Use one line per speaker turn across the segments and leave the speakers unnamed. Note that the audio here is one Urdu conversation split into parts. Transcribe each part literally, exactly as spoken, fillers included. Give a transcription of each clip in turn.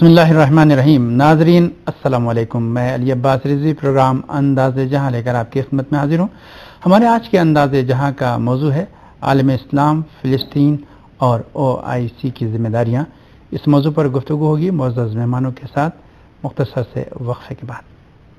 بسم اللہ الرحمن الرحیم. ناظرین السلام علیکم. میں علی عباس رضوی پروگرام انداز جہاں لے کر آپ کی خدمت میں حاضر ہوں. ہمارے آج کے انداز جہاں کا موضوع ہے عالم اسلام، فلسطین اور او آئی سی کی ذمہ داریاں. اس موضوع پر گفتگو ہوگی معزز مہمانوں کے ساتھ مختصر سے وقفے کے بعد.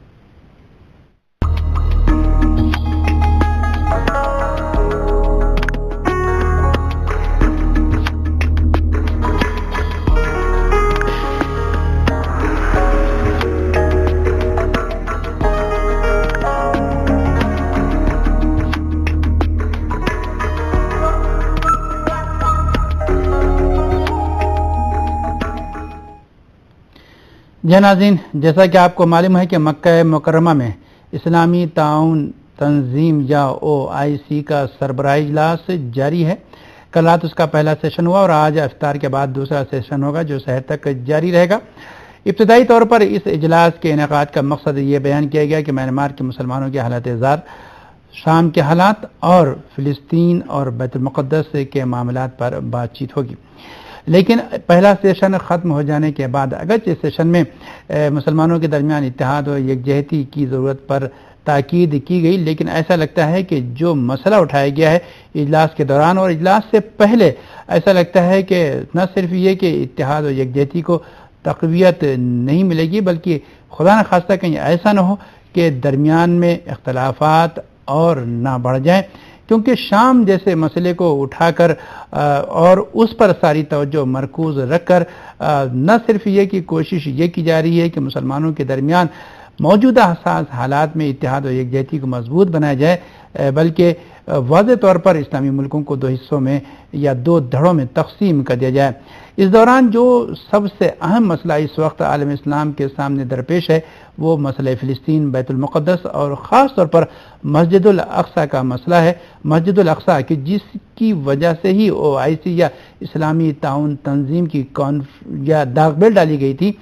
جی ناظرین، جیسا کہ آپ کو معلوم ہے کہ مکہ مکرمہ میں اسلامی تعاون تنظیم یا او آئی سی کا سربراہی اجلاس جاری ہے. کل رات اس کا پہلا سیشن ہوا اور آج افطار کے بعد دوسرا سیشن ہوگا جو سحر تک جاری رہے گا. ابتدائی طور پر اس اجلاس کے انعقاد کا مقصد یہ بیان کیا گیا کہ میانمار کے مسلمانوں کے حالت زار، شام کے حالات اور فلسطین اور بیت المقدس کے معاملات پر بات چیت ہوگی. لیکن پہلا سیشن ختم ہو جانے کے بعد اگرچہ اس سیشن میں مسلمانوں کے درمیان اتحاد اور یکجہتی کی ضرورت پر تاکید کی گئی، لیکن ایسا لگتا ہے کہ جو مسئلہ اٹھایا گیا ہے اجلاس کے دوران اور اجلاس سے پہلے، ایسا لگتا ہے کہ نہ صرف یہ کہ اتحاد اور یکجہتی کو تقویت نہیں ملے گی، بلکہ خدا نخواستہ کہیں ایسا نہ ہو کہ درمیان میں اختلافات اور نہ بڑھ جائیں، کیونکہ شام جیسے مسئلے کو اٹھا کر اور اس پر ساری توجہ مرکوز رکھ کر نہ صرف یہ کہ کوشش یہ کی جا رہی ہے کہ مسلمانوں کے درمیان موجودہ حساس حالات میں اتحاد و یکجہتی کو مضبوط بنایا جائے، بلکہ واضح طور پر اسلامی ملکوں کو دو حصوں میں یا دو دھڑوں میں تقسیم کر دیا جائے. اس دوران جو سب سے اہم مسئلہ اس وقت عالم اسلام کے سامنے درپیش ہے وہ مسئلہ فلسطین، بیت المقدس اور خاص طور پر مسجد الاقصی کا مسئلہ ہے. مسجد الاقصی کہ جس کی وجہ سے ہی او آئی سی یا اسلامی تعاون تنظیم کی کانف یا داغ بیل ڈالی گئی تھی،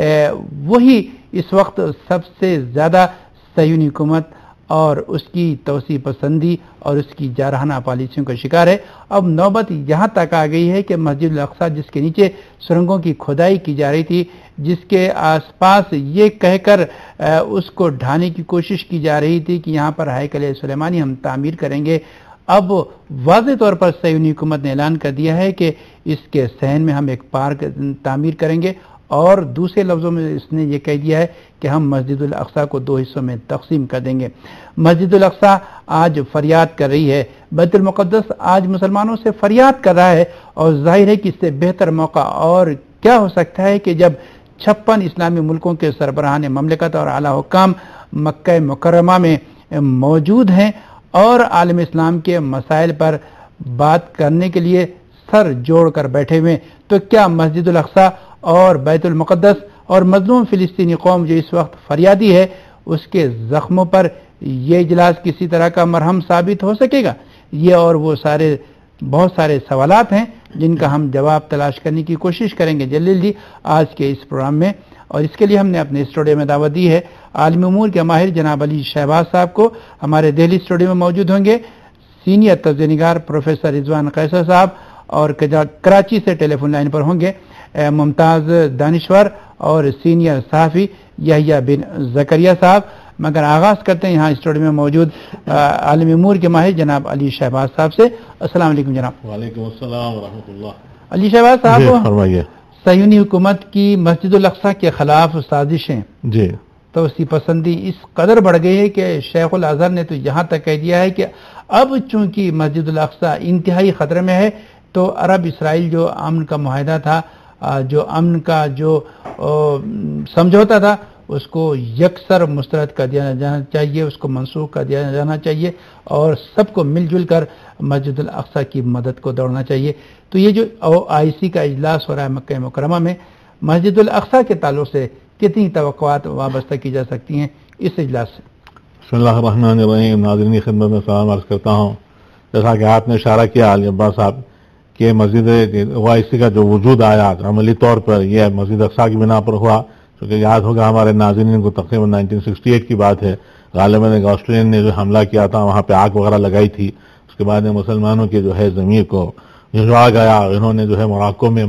وہی اس وقت سب سے زیادہ صہیونی حکومت اور اس کی توسیع پسندی اور اس کی جارحانہ پالیسیوں کا شکار ہے. اب نوبت یہاں تک آ گئی ہے کہ مسجد الاقصی جس کے نیچے سرنگوں کی کھدائی کی جا رہی تھی، جس کے آس پاس یہ کہہ کر اس کو ڈھانے کی کوشش کی جا رہی تھی کہ یہاں پر ہیکل سلیمانی ہم تعمیر کریں گے، اب واضح طور پر صہیونی حکومت نے اعلان کر دیا ہے کہ اس کے صحن میں ہم ایک پارک تعمیر کریں گے، اور دوسرے لفظوں میں اس نے یہ کہہ دیا ہے کہ ہم مسجد الاقصی کو دو حصوں میں تقسیم کر دیں گے. مسجد الاقصی آج فریاد کر رہی ہے، بیت المقدس آج مسلمانوں سے فریاد کر رہا ہے، اور ظاہر ہے کہ اس سے بہتر موقع اور کیا ہو سکتا ہے کہ جب چھپن اسلامی ملکوں کے سربراہان مملکت اور اعلیٰ حکام مکہ مکرمہ میں موجود ہیں اور عالم اسلام کے مسائل پر بات کرنے کے لیے سر جوڑ کر بیٹھے ہوئے. تو کیا مسجد الاقصی اور بیت المقدس اور مظلوم فلسطینی قوم جو اس وقت فریادی ہے اس کے زخموں پر یہ اجلاس کسی طرح کا مرہم ثابت ہو سکے گا؟ یہ اور وہ سارے بہت سارے سوالات ہیں جن کا ہم جواب تلاش کرنے کی کوشش کریں گے جلدی جلدی آج کے اس پروگرام میں. اور اس کے لیے ہم نے اپنے اسٹوڈیو میں دعوت دی ہے عالمی امور کے ماہر جناب علی شہباز صاحب کو. ہمارے دہلی اسٹوڈیو میں موجود ہوں گے سینئر تجزیہ نگار پروفیسر رضوان قیصر صاحب، اور کراچی سے ٹیلی فون لائن پر ہوں گے ممتاز دانشور اور سینئر صحافی یحییٰ بن زکریہ صاحب. مگر آغاز کرتے ہیں یہاں اسٹوڈیو میں موجود عالمی امور کے ماہر جناب علی شہباز صاحب سے. السلام علیکم جناب.
وعلیکم السلام ورحمۃ اللہ.
علی شہباز صاحب،
فرمائیے.
صہیونی حکومت کی مسجد الاقصی کے خلاف سازشیں،
جی
توسیع پسندی اس قدر بڑھ گئی ہے کہ شیخ الازہر نے تو یہاں تک کہہ دیا ہے کہ اب چونکہ مسجد الاقصی انتہائی خطرے میں ہے تو عرب اسرائیل جو امن کا معاہدہ تھا، جو امن کا جو سمجھوتا تھا، اس کو یکسر مسترد کر دیا جانا چاہیے، اس کو منسوخ کر دیا جانا چاہیے اور سب کو مل جل کر مسجد الاقصی کی مدد کو دوڑنا چاہیے. تو یہ جو او آئی سی کا اجلاس ہو رہا ہے مکہ مکرمہ میں، مسجد الاقصی کے تعلق سے کتنی توقعات وابستہ کی جا سکتی ہیں اس اجلاس سے؟
بسم اللہ الرحمن الرحیم. ناظرین کی خدمت میں سلام عرض کرتا ہوں. جیسا کہ آپ نے اشارہ کیا علی عباس صاحب کہ مسجد او آئی سی کا جو وجود آیا عملی طور پر یہ مسجد اقصی کی بنا پر ہوا، کیونکہ یاد ہوگا ہمارے ناظرین کو تقریباً نائنٹین سکسٹی ایٹ کی بات ہے، غالباً ایک آسٹریلین نے جو حملہ کیا تھا وہاں پہ آگ وغیرہ لگائی تھی. اس کے بعد مسلمانوں کے جو ہے ضمیر کو جھنجھوڑا گیا. انہوں نے جو ہے موراکو میں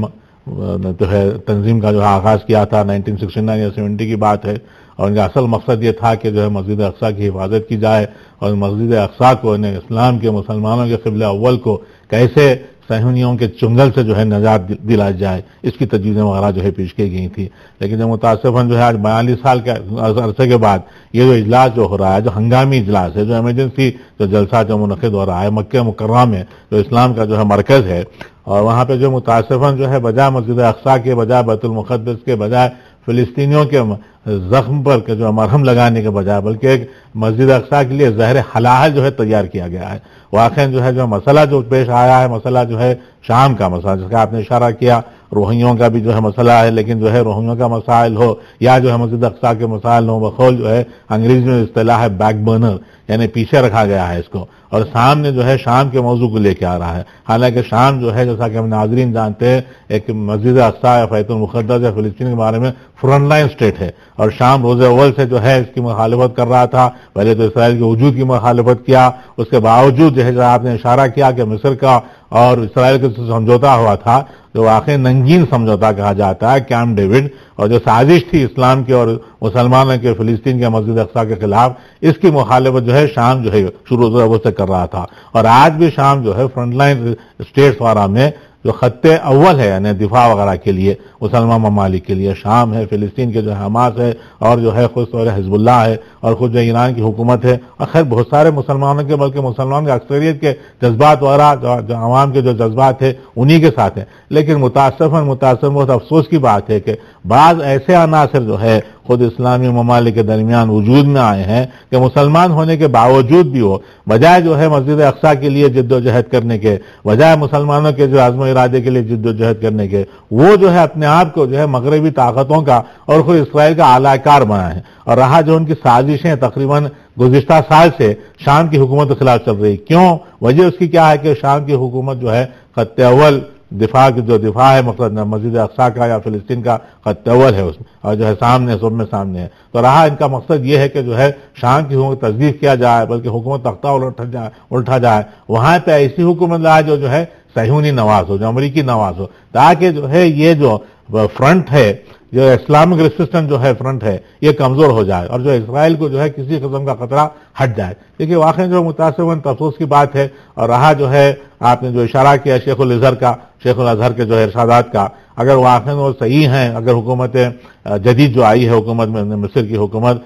جو ہے تنظیم کا جو ہے آغاز کیا تھا نائنٹین سکسٹی نائن یا سیونٹی کی بات ہے، اور ان کا اصل مقصد یہ تھا کہ جو ہے مسجد اقصیٰ کی حفاظت کی جائے، اور مسجد اقصیٰ کو انہیں اسلام کے مسلمانوں کے قبلہ اول کو کیسے صہیونیوں کے چنگل سے جو ہے نجات دلائی جائے، اس کی تجویزیں وغیرہ جو ہے پیش کی گئی تھی. لیکن جو متاسفاً جو ہے آج بیالیس سال کے عرصے کے بعد یہ جو اجلاس جو ہو رہا ہے، جو ہنگامی اجلاس ہے، جو ایمرجنسی جو جلسہ جو منعقد ہو رہا ہے مکہ مکرمہ میں، جو اسلام کا جو ہے مرکز ہے، اور وہاں پہ جو متاسفاً جو ہے بجائے مسجد اقصیٰ کے، بجائے بیت المقدس کے، بجائے فلسطینیوں کے زخم پر کے جو مرہم لگانے کے بجائے بلکہ ایک مسجد اقصیٰ کے لیے زہر حلال جو ہے تیار کیا گیا ہے. واقعی جو ہے جو مسئلہ جو پیش آیا ہے، مسئلہ جو ہے شام کا مسئلہ، جس کا آپ نے اشارہ کیا، روہنگیوں کا بھی جو ہے مسئلہ ہے، لیکن جو ہے روہنگیوں کا مسائل ہو یا جو ہے مسجد اقصیٰ کے مسائل ہو، بقول جو ہے انگریزی میں اصطلاح ہے بیک برنر، یعنی پیچھے رکھا گیا ہے اس کو، اور سامنے جو ہے شام کے موضوع کو لے کے آ رہا ہے. حالانکہ شام جو ہے جیسا کہ ہم ناظرین جانتے ہیں ایک مسجد اقصیٰ یا بیت المقدس یا فلسطین کے بارے میں فرنٹ لائن اسٹیٹ ہے، اور شام روز اول سے جو ہے اس کی مخالفت کر رہا تھا. پہلے تو اسرائیل کے وجود کی مخالفت کیا، اس کے باوجود جو ہے آپ نے اشارہ کیا کہ مصر کا اور اسرائیل کا سمجھوتا ہوا تھا، جو واقعی ننگین سمجھوتا کہا جاتا ہے، کیمپ ڈیوڈ، اور جو سازش تھی اسلام کے اور مسلمانوں کے فلسطین کے مسجد اقصیٰ کے خلاف، اس کی مخالفت جو ہے شام جو ہے شروع سے کر رہا تھا. اور آج بھی شام جو ہے فرنٹ لائن اسٹیٹس وغیرہ میں جو خط اول ہے، یعنی دفاع وغیرہ کے لیے مسلمان ممالک کے لیے شام ہے، فلسطین کے جو حماس ہے، اور جو ہے خود طور حزب اللہ ہے، اور خود جو ایران کی حکومت ہے، اور خیر بہت سارے مسلمانوں کے بلکہ مسلمانوں کی اکثریت کے جذبات وغیرہ جو عوام کے جو جذبات ہیں انہی کے ساتھ ہیں. لیکن متاسفاً متاسفاً بہت افسوس کی بات ہے کہ بعض ایسے عناصر جو ہے خود اسلامی ممالک کے درمیان وجود میں آئے ہیں کہ مسلمان ہونے کے باوجود بھی وہ بجائے جو ہے مسجد اقصیٰ کے لیے جد و جہد کرنے کے، بجائے مسلمانوں کے جو عزم و ارادے کے لیے جد و جہد کرنے کے، وہ جو ہے اپنے آپ کو جو ہے مغربی طاقتوں کا اور خود اسرائیل کا اعلی کار بنا ہے. اور رہا جو ان کی سازشیں تقریباً گزشتہ سال سے شام کی حکومت کے خلاف چل رہی، کیوں؟ وجہ اس کی کیا ہے کہ شام کی حکومت جو ہے خط اول دفاع کی جو دفاع ہے مقصد مسجد اقصیٰ کا یا فلسطین کا خط اول ہے اس میں، اور جو ہے سامنے سب میں سامنے ہے. تو رہا ان کا مقصد یہ ہے کہ جو ہے شام کی حکومت تجدید کیا جائے، بلکہ حکومت تختہ الٹا جائے الٹا جائے وہاں پہ ایسی حکومت لائے جو جو ہے صہیونی نواز ہو، جو امریکی نواز ہو، تاکہ جو ہے یہ جو فرنٹ ہے، جو اسلامک ریسسٹنٹ جو ہے فرنٹ ہے، یہ کمزور ہو جائے، اور جو اسرائیل کو جو ہے کسی قسم کا خطرہ ہٹ جائے. دیکھیے واقعی جو متاثر افسوس کی بات ہے. اور رہا جو ہے آپ نے جو اشارہ کیا شیخ الازہر کا، شیخ الازہر کے جو ہے ارشادات کا، اگر واقعی وہ صحیح ہیں، اگر حکومت جدید جو آئی ہے حکومت میں مصر کی حکومت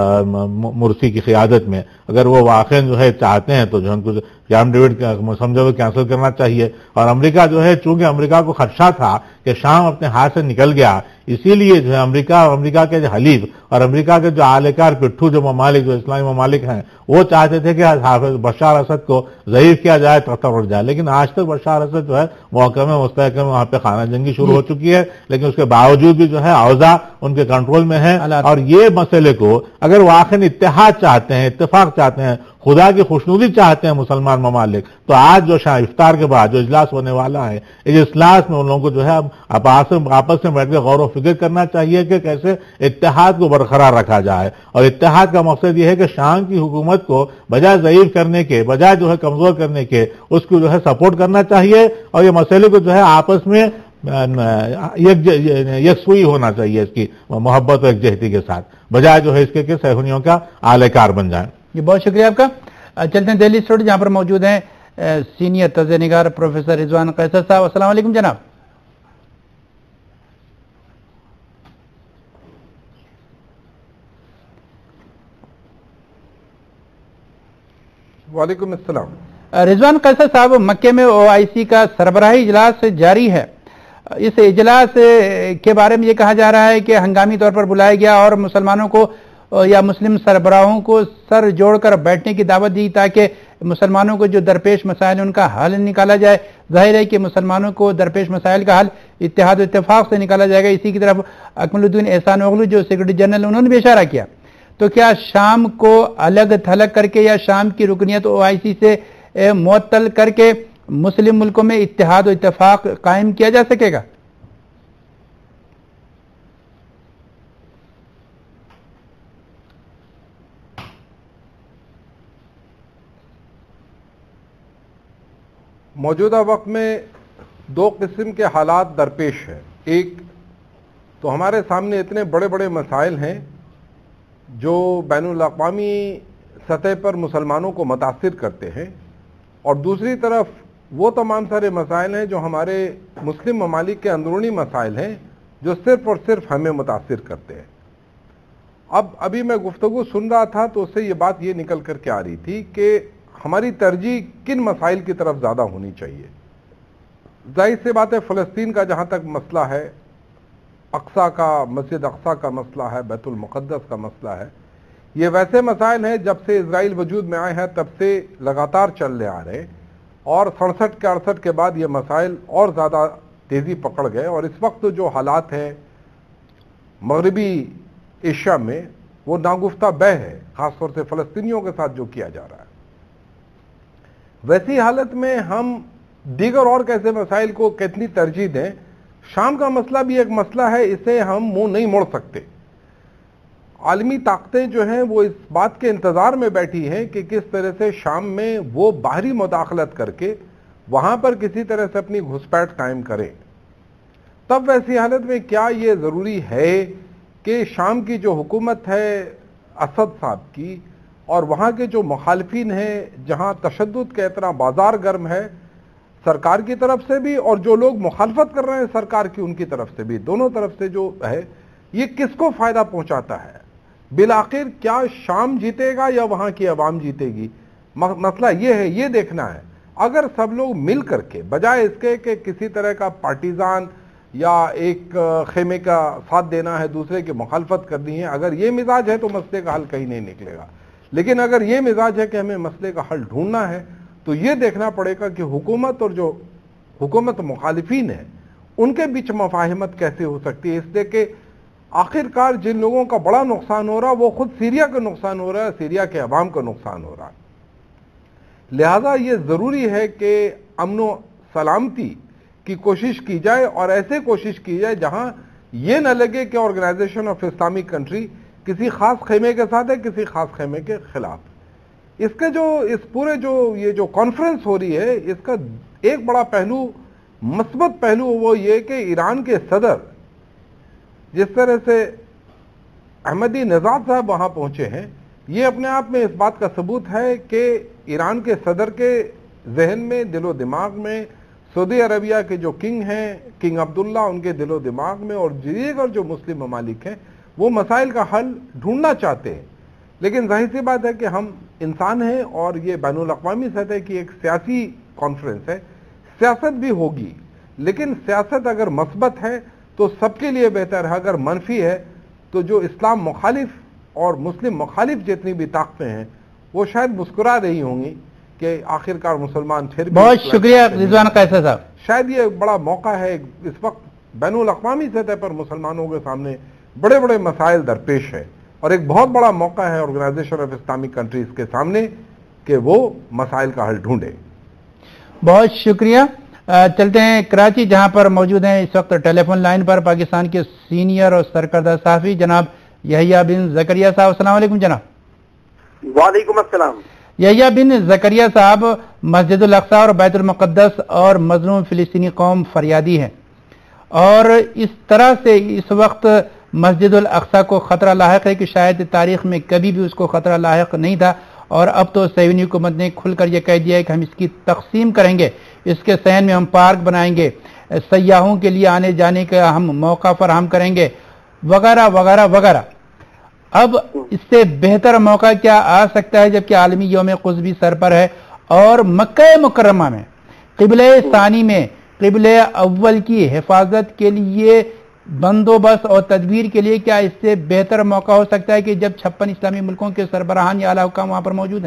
مرسی کی قیادت میں، اگر وہ واقعی جو ہے چاہتے ہیں تو جو ان کو کیمپ ڈیوڈ سمجھو کینسل کرنا چاہیے. اور امریکہ جو ہے چونکہ امریکہ کو خدشہ تھا کہ شام اپنے ہاتھ سے نکل گیا، اسی لیے جو ہے امریکہ اور امریکہ کے جو حلیف اور امریکہ کے جو اعلی کار پٹھو جو ممالک جو اسلامی ممالک ہیں وہ چاہتے تھے کہ حافظ بشار اسد کو ضعیف کیا جائے، تختہ اٹھ جائے. لیکن آج تک بشار اسد جو ہے محکم مستحکم وہاں پہ خانہ جنگی شروع ہو چکی ہے، لیکن اس کے باوجود بھی جو ہے اوضاع ان کے کنٹرول میں ہے. اور یہ مسئلے کو اگر واقعی اتحاد چاہتے ہیں، اتفاق چاہتے ہیں، خدا کی خوشنودی چاہتے ہیں مسلمان ممالک، تو آج جو شاہ افطار کے بعد جو اجلاس ہونے والا ہے، اس اجلاس میں ان لوگوں کو جو ہے آپس میں بیٹھ کے غور و فکر کرنا چاہیے کہ کیسے اتحاد کو برقرار رکھا جائے. اور اتحاد کا مقصد یہ ہے کہ شام کی حکومت کو بجائے ضعیف کرنے کے، بجائے جو ہے کمزور کرنے کے، اس کو جو ہے سپورٹ کرنا چاہیے، اور یہ مسئلے کو جو ہے آپس میں یکسوئی ہونا چاہیے، اس کی محبت و یکجہتی کے ساتھ، بجائے جو ہے اس کے کہ صہیونیوں کا اعلی کار بن جائیں.
جی بہت شکریہ آپ کا. چلتے ہیں دہلی اسٹوڈیو جہاں پر موجود ہیں سینئر تجزیہ نگار پروفیسر رضوان قیصر صاحب. السلام علیکم جناب.
وعلیکم السلام.
رضوان قیصر صاحب، مکے میں او آئی سی کا سربراہی اجلاس جاری ہے. اس اجلاس کے بارے میں یہ کہا جا رہا ہے کہ ہنگامی طور پر بلایا گیا اور مسلمانوں کو یا مسلم سربراہوں کو سر جوڑ کر بیٹھنے کی دعوت دی تاکہ مسلمانوں کو جو درپیش مسائل ان کا حل نکالا جائے. ظاہر ہے کہ مسلمانوں کو درپیش مسائل کا حل اتحاد و اتفاق سے نکالا جائے گا. اسی کی طرف اکمل الدین احسان اوغلو جو سیکرٹری جنرل انہوں نے بھی اشارہ کیا. تو کیا شام کو الگ تھلگ کر کے یا شام کی رکنیت او آئی سی سے معطل کر کے مسلم ملکوں میں اتحاد و اتفاق قائم کیا جا سکے گا؟
موجودہ وقت میں دو قسم کے حالات درپیش ہیں. ایک تو ہمارے سامنے اتنے بڑے بڑے مسائل ہیں جو بین الاقوامی سطح پر مسلمانوں کو متاثر کرتے ہیں، اور دوسری طرف وہ تمام سارے مسائل ہیں جو ہمارے مسلم ممالک کے اندرونی مسائل ہیں جو صرف اور صرف ہمیں متاثر کرتے ہیں۔ اب ابھی میں گفتگو سن رہا تھا تو اس سے یہ بات یہ نکل کر کے آ رہی تھی کہ ہماری ترجیح کن مسائل کی طرف زیادہ ہونی چاہیے۔ ظاہر سی بات ہے، فلسطین کا جہاں تک مسئلہ ہے، اقصیٰ کا، مسجد اقصیٰ کا مسئلہ ہے، بیت المقدس کا مسئلہ ہے، یہ ویسے مسائل ہیں جب سے اسرائیل وجود میں آئے ہیں تب سے لگاتار چلنے آ رہے، اور سڑسٹھ کے اڑسٹھ کے بعد یہ مسائل اور زیادہ تیزی پکڑ گئے، اور اس وقت جو حالات ہیں مغربی ایشیا میں وہ ناگفتہ بہ ہے، خاص طور سے فلسطینیوں کے ساتھ جو کیا جا رہا ہے۔ ویسی حالت میں ہم دیگر اور کیسے مسائل کو کتنی ترجیح دیں؟ شام کا مسئلہ بھی ایک مسئلہ ہے، اسے ہم منہ نہیں موڑ سکتے۔ عالمی طاقتیں جو ہیں وہ اس بات کے انتظار میں بیٹھی ہیں کہ کس طرح سے شام میں وہ باہری مداخلت کر کے وہاں پر کسی طرح سے اپنی گھسپیٹ قائم کریں۔ تب ویسی حالت میں کیا یہ ضروری ہے کہ شام کی جو حکومت ہے اسد صاحب کی، اور وہاں کے جو مخالفین ہیں، جہاں تشدد کا اتنا بازار گرم ہے سرکار کی طرف سے بھی، اور جو لوگ مخالفت کر رہے ہیں سرکار کی ان کی طرف سے بھی، دونوں طرف سے جو ہے، یہ کس کو فائدہ پہنچاتا ہے؟ بالآخر کیا شام جیتے گا یا وہاں کی عوام جیتے گی؟ مسئلہ یہ ہے، یہ دیکھنا ہے۔ اگر سب لوگ مل کر کے، بجائے اس کے کہ کسی طرح کا پارٹیزان یا ایک خیمے کا ساتھ دینا ہے، دوسرے کی مخالفت کرنی ہے، اگر یہ مزاج ہے تو مسئلے کا حل کہیں نہیں نکلے گا۔ لیکن اگر یہ مزاج ہے کہ ہمیں مسئلے کا حل ڈھونڈنا ہے تو یہ دیکھنا پڑے گا کہ حکومت اور جو حکومت مخالفین ہیں ان کے بیچ مفاہمت کیسے ہو سکتی ہے، اس لیے کہ آخر کار جن لوگوں کا بڑا نقصان ہو رہا وہ خود سیریا کا نقصان ہو رہا ہے، سیریا کے عوام کا نقصان ہو رہا ہے۔ لہذا یہ ضروری ہے کہ امن و سلامتی کی کوشش کی جائے، اور ایسے کوشش کی جائے جہاں یہ نہ لگے کہ آرگنائزیشن آف اسلامک کنٹری کسی خاص خیمے کے ساتھ ہے، کسی خاص خیمے کے خلاف۔ اس کے جو اس پورے جو یہ جو کانفرنس ہو رہی ہے، اس کا ایک بڑا پہلو، مثبت پہلو، وہ یہ کہ ایران کے صدر جس طرح سے احمدی نژاد صاحب وہاں پہنچے ہیں، یہ اپنے آپ میں اس بات کا ثبوت ہے کہ ایران کے صدر کے ذہن میں، دل و دماغ میں، سعودی عربیہ کے جو کنگ ہیں، کنگ عبداللہ، ان کے دل و دماغ میں، اور دیگر جو مسلم ممالک ہیں وہ مسائل کا حل ڈھونڈنا چاہتے ہیں۔ لیکن ظاہر سی بات ہے کہ ہم انسان ہیں، اور یہ بین الاقوامی سطح کی ایک سیاسی کانفرنس ہے، سیاست بھی ہوگی، لیکن سیاست اگر مثبت ہے تو سب کے لیے بہتر ہے، اگر منفی ہے تو جو اسلام مخالف اور مسلم مخالف جتنی بھی طاقتیں ہیں وہ شاید مسکرا رہی ہوں گی کہ آخر کار مسلمان پھر بھی۔
بہت شکریہ رضوان قیصر صاحب۔
شاید یہ بڑا موقع ہے، اس وقت بین الاقوامی سطح پر مسلمانوں کے سامنے بڑے بڑے مسائل درپیش ہے، اور ایک بہت بڑا موقع ہے آرگنائزیشن آف اسلامک کنٹریز کے سامنے کہ وہ مسائل کا حل ڈھونڈے۔
بہت شکریہ۔ چلتے ہیں کراچی، جہاں پر موجود ہیں اس وقت ٹیلی فون لائن پر پاکستان کے سینئر اور سرکردہ صحافی جناب یحییٰ بن زکریا صاحب۔ السلام علیکم جناب۔
وعلیکم السلام۔
یحییٰ بن زکریا صاحب، مسجد الاقصیٰ اور بیت المقدس اور مظلوم فلسطینی قوم فریادی ہے، اور اس طرح سے اس وقت مسجد الاقصیٰ کو خطرہ لاحق ہے کہ شاید تاریخ میں کبھی بھی اس کو خطرہ لاحق نہیں تھا، اور اب تو صہیونی حکومت نے کھل کر یہ کہہ دیا ہے کہ ہم اس کی تقسیم کریں گے، اس کے صحن میں ہم پارک بنائیں گے، سیاحوں کے لیے آنے جانے کا ہم موقع فراہم کریں گے، وغیرہ وغیرہ وغیرہ۔ اب اس سے بہتر موقع کیا آ سکتا ہے جبکہ عالمی یوم قدس بھی سر پر ہے، اور مکہ مکرمہ میں قبلہ ثانی میں قبلہ اول کی حفاظت کے لیے بندوبست اور تدبیر کے لیے کیا اس سے بہتر موقع ہو سکتا ہے کہ جب چھپن اسلامی ملکوں کے سربراہان یا اعلیٰ حکام وہاں پر موجود ہیں؟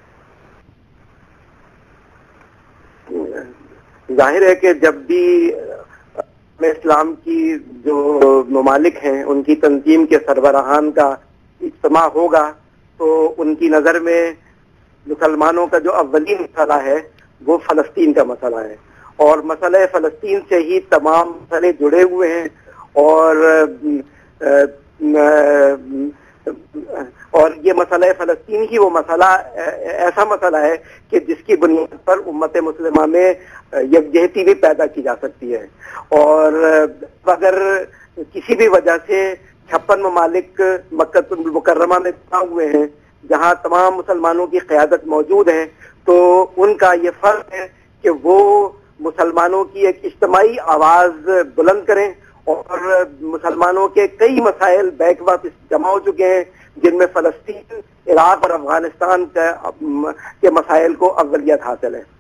ظاہر ہے کہ جب بھی اسلام کی جو ممالک ہیں ان کی تنظیم کے سربراہان کا اجتماع ہوگا تو ان کی نظر میں مسلمانوں کا جو اولین مسئلہ ہے وہ فلسطین کا مسئلہ ہے، اور مسئلہ فلسطین سے ہی تمام مسئلے جڑے ہوئے ہیں، اور اور یہ مسئلہ فلسطین ہی وہ مسئلہ ایسا مسئلہ ہے کہ جس کی بنیاد پر امت مسلمہ میں یکجہتی بھی پیدا کی جا سکتی ہے. اور اگر کسی بھی وجہ سے چھپن ممالک مکہ المکرمہ میں جمع ہوئے ہیں جہاں تمام مسلمانوں کی قیادت موجود ہے تو ان کا یہ فرض ہے کہ وہ مسلمانوں کی ایک اجتماعی آواز بلند کریں. اور مسلمانوں کے کئی مسائل بیک وقت جمع ہو چکے ہیں جن میں فلسطین، عراق اور افغانستان کے مسائل کو اولویت حاصل ہے.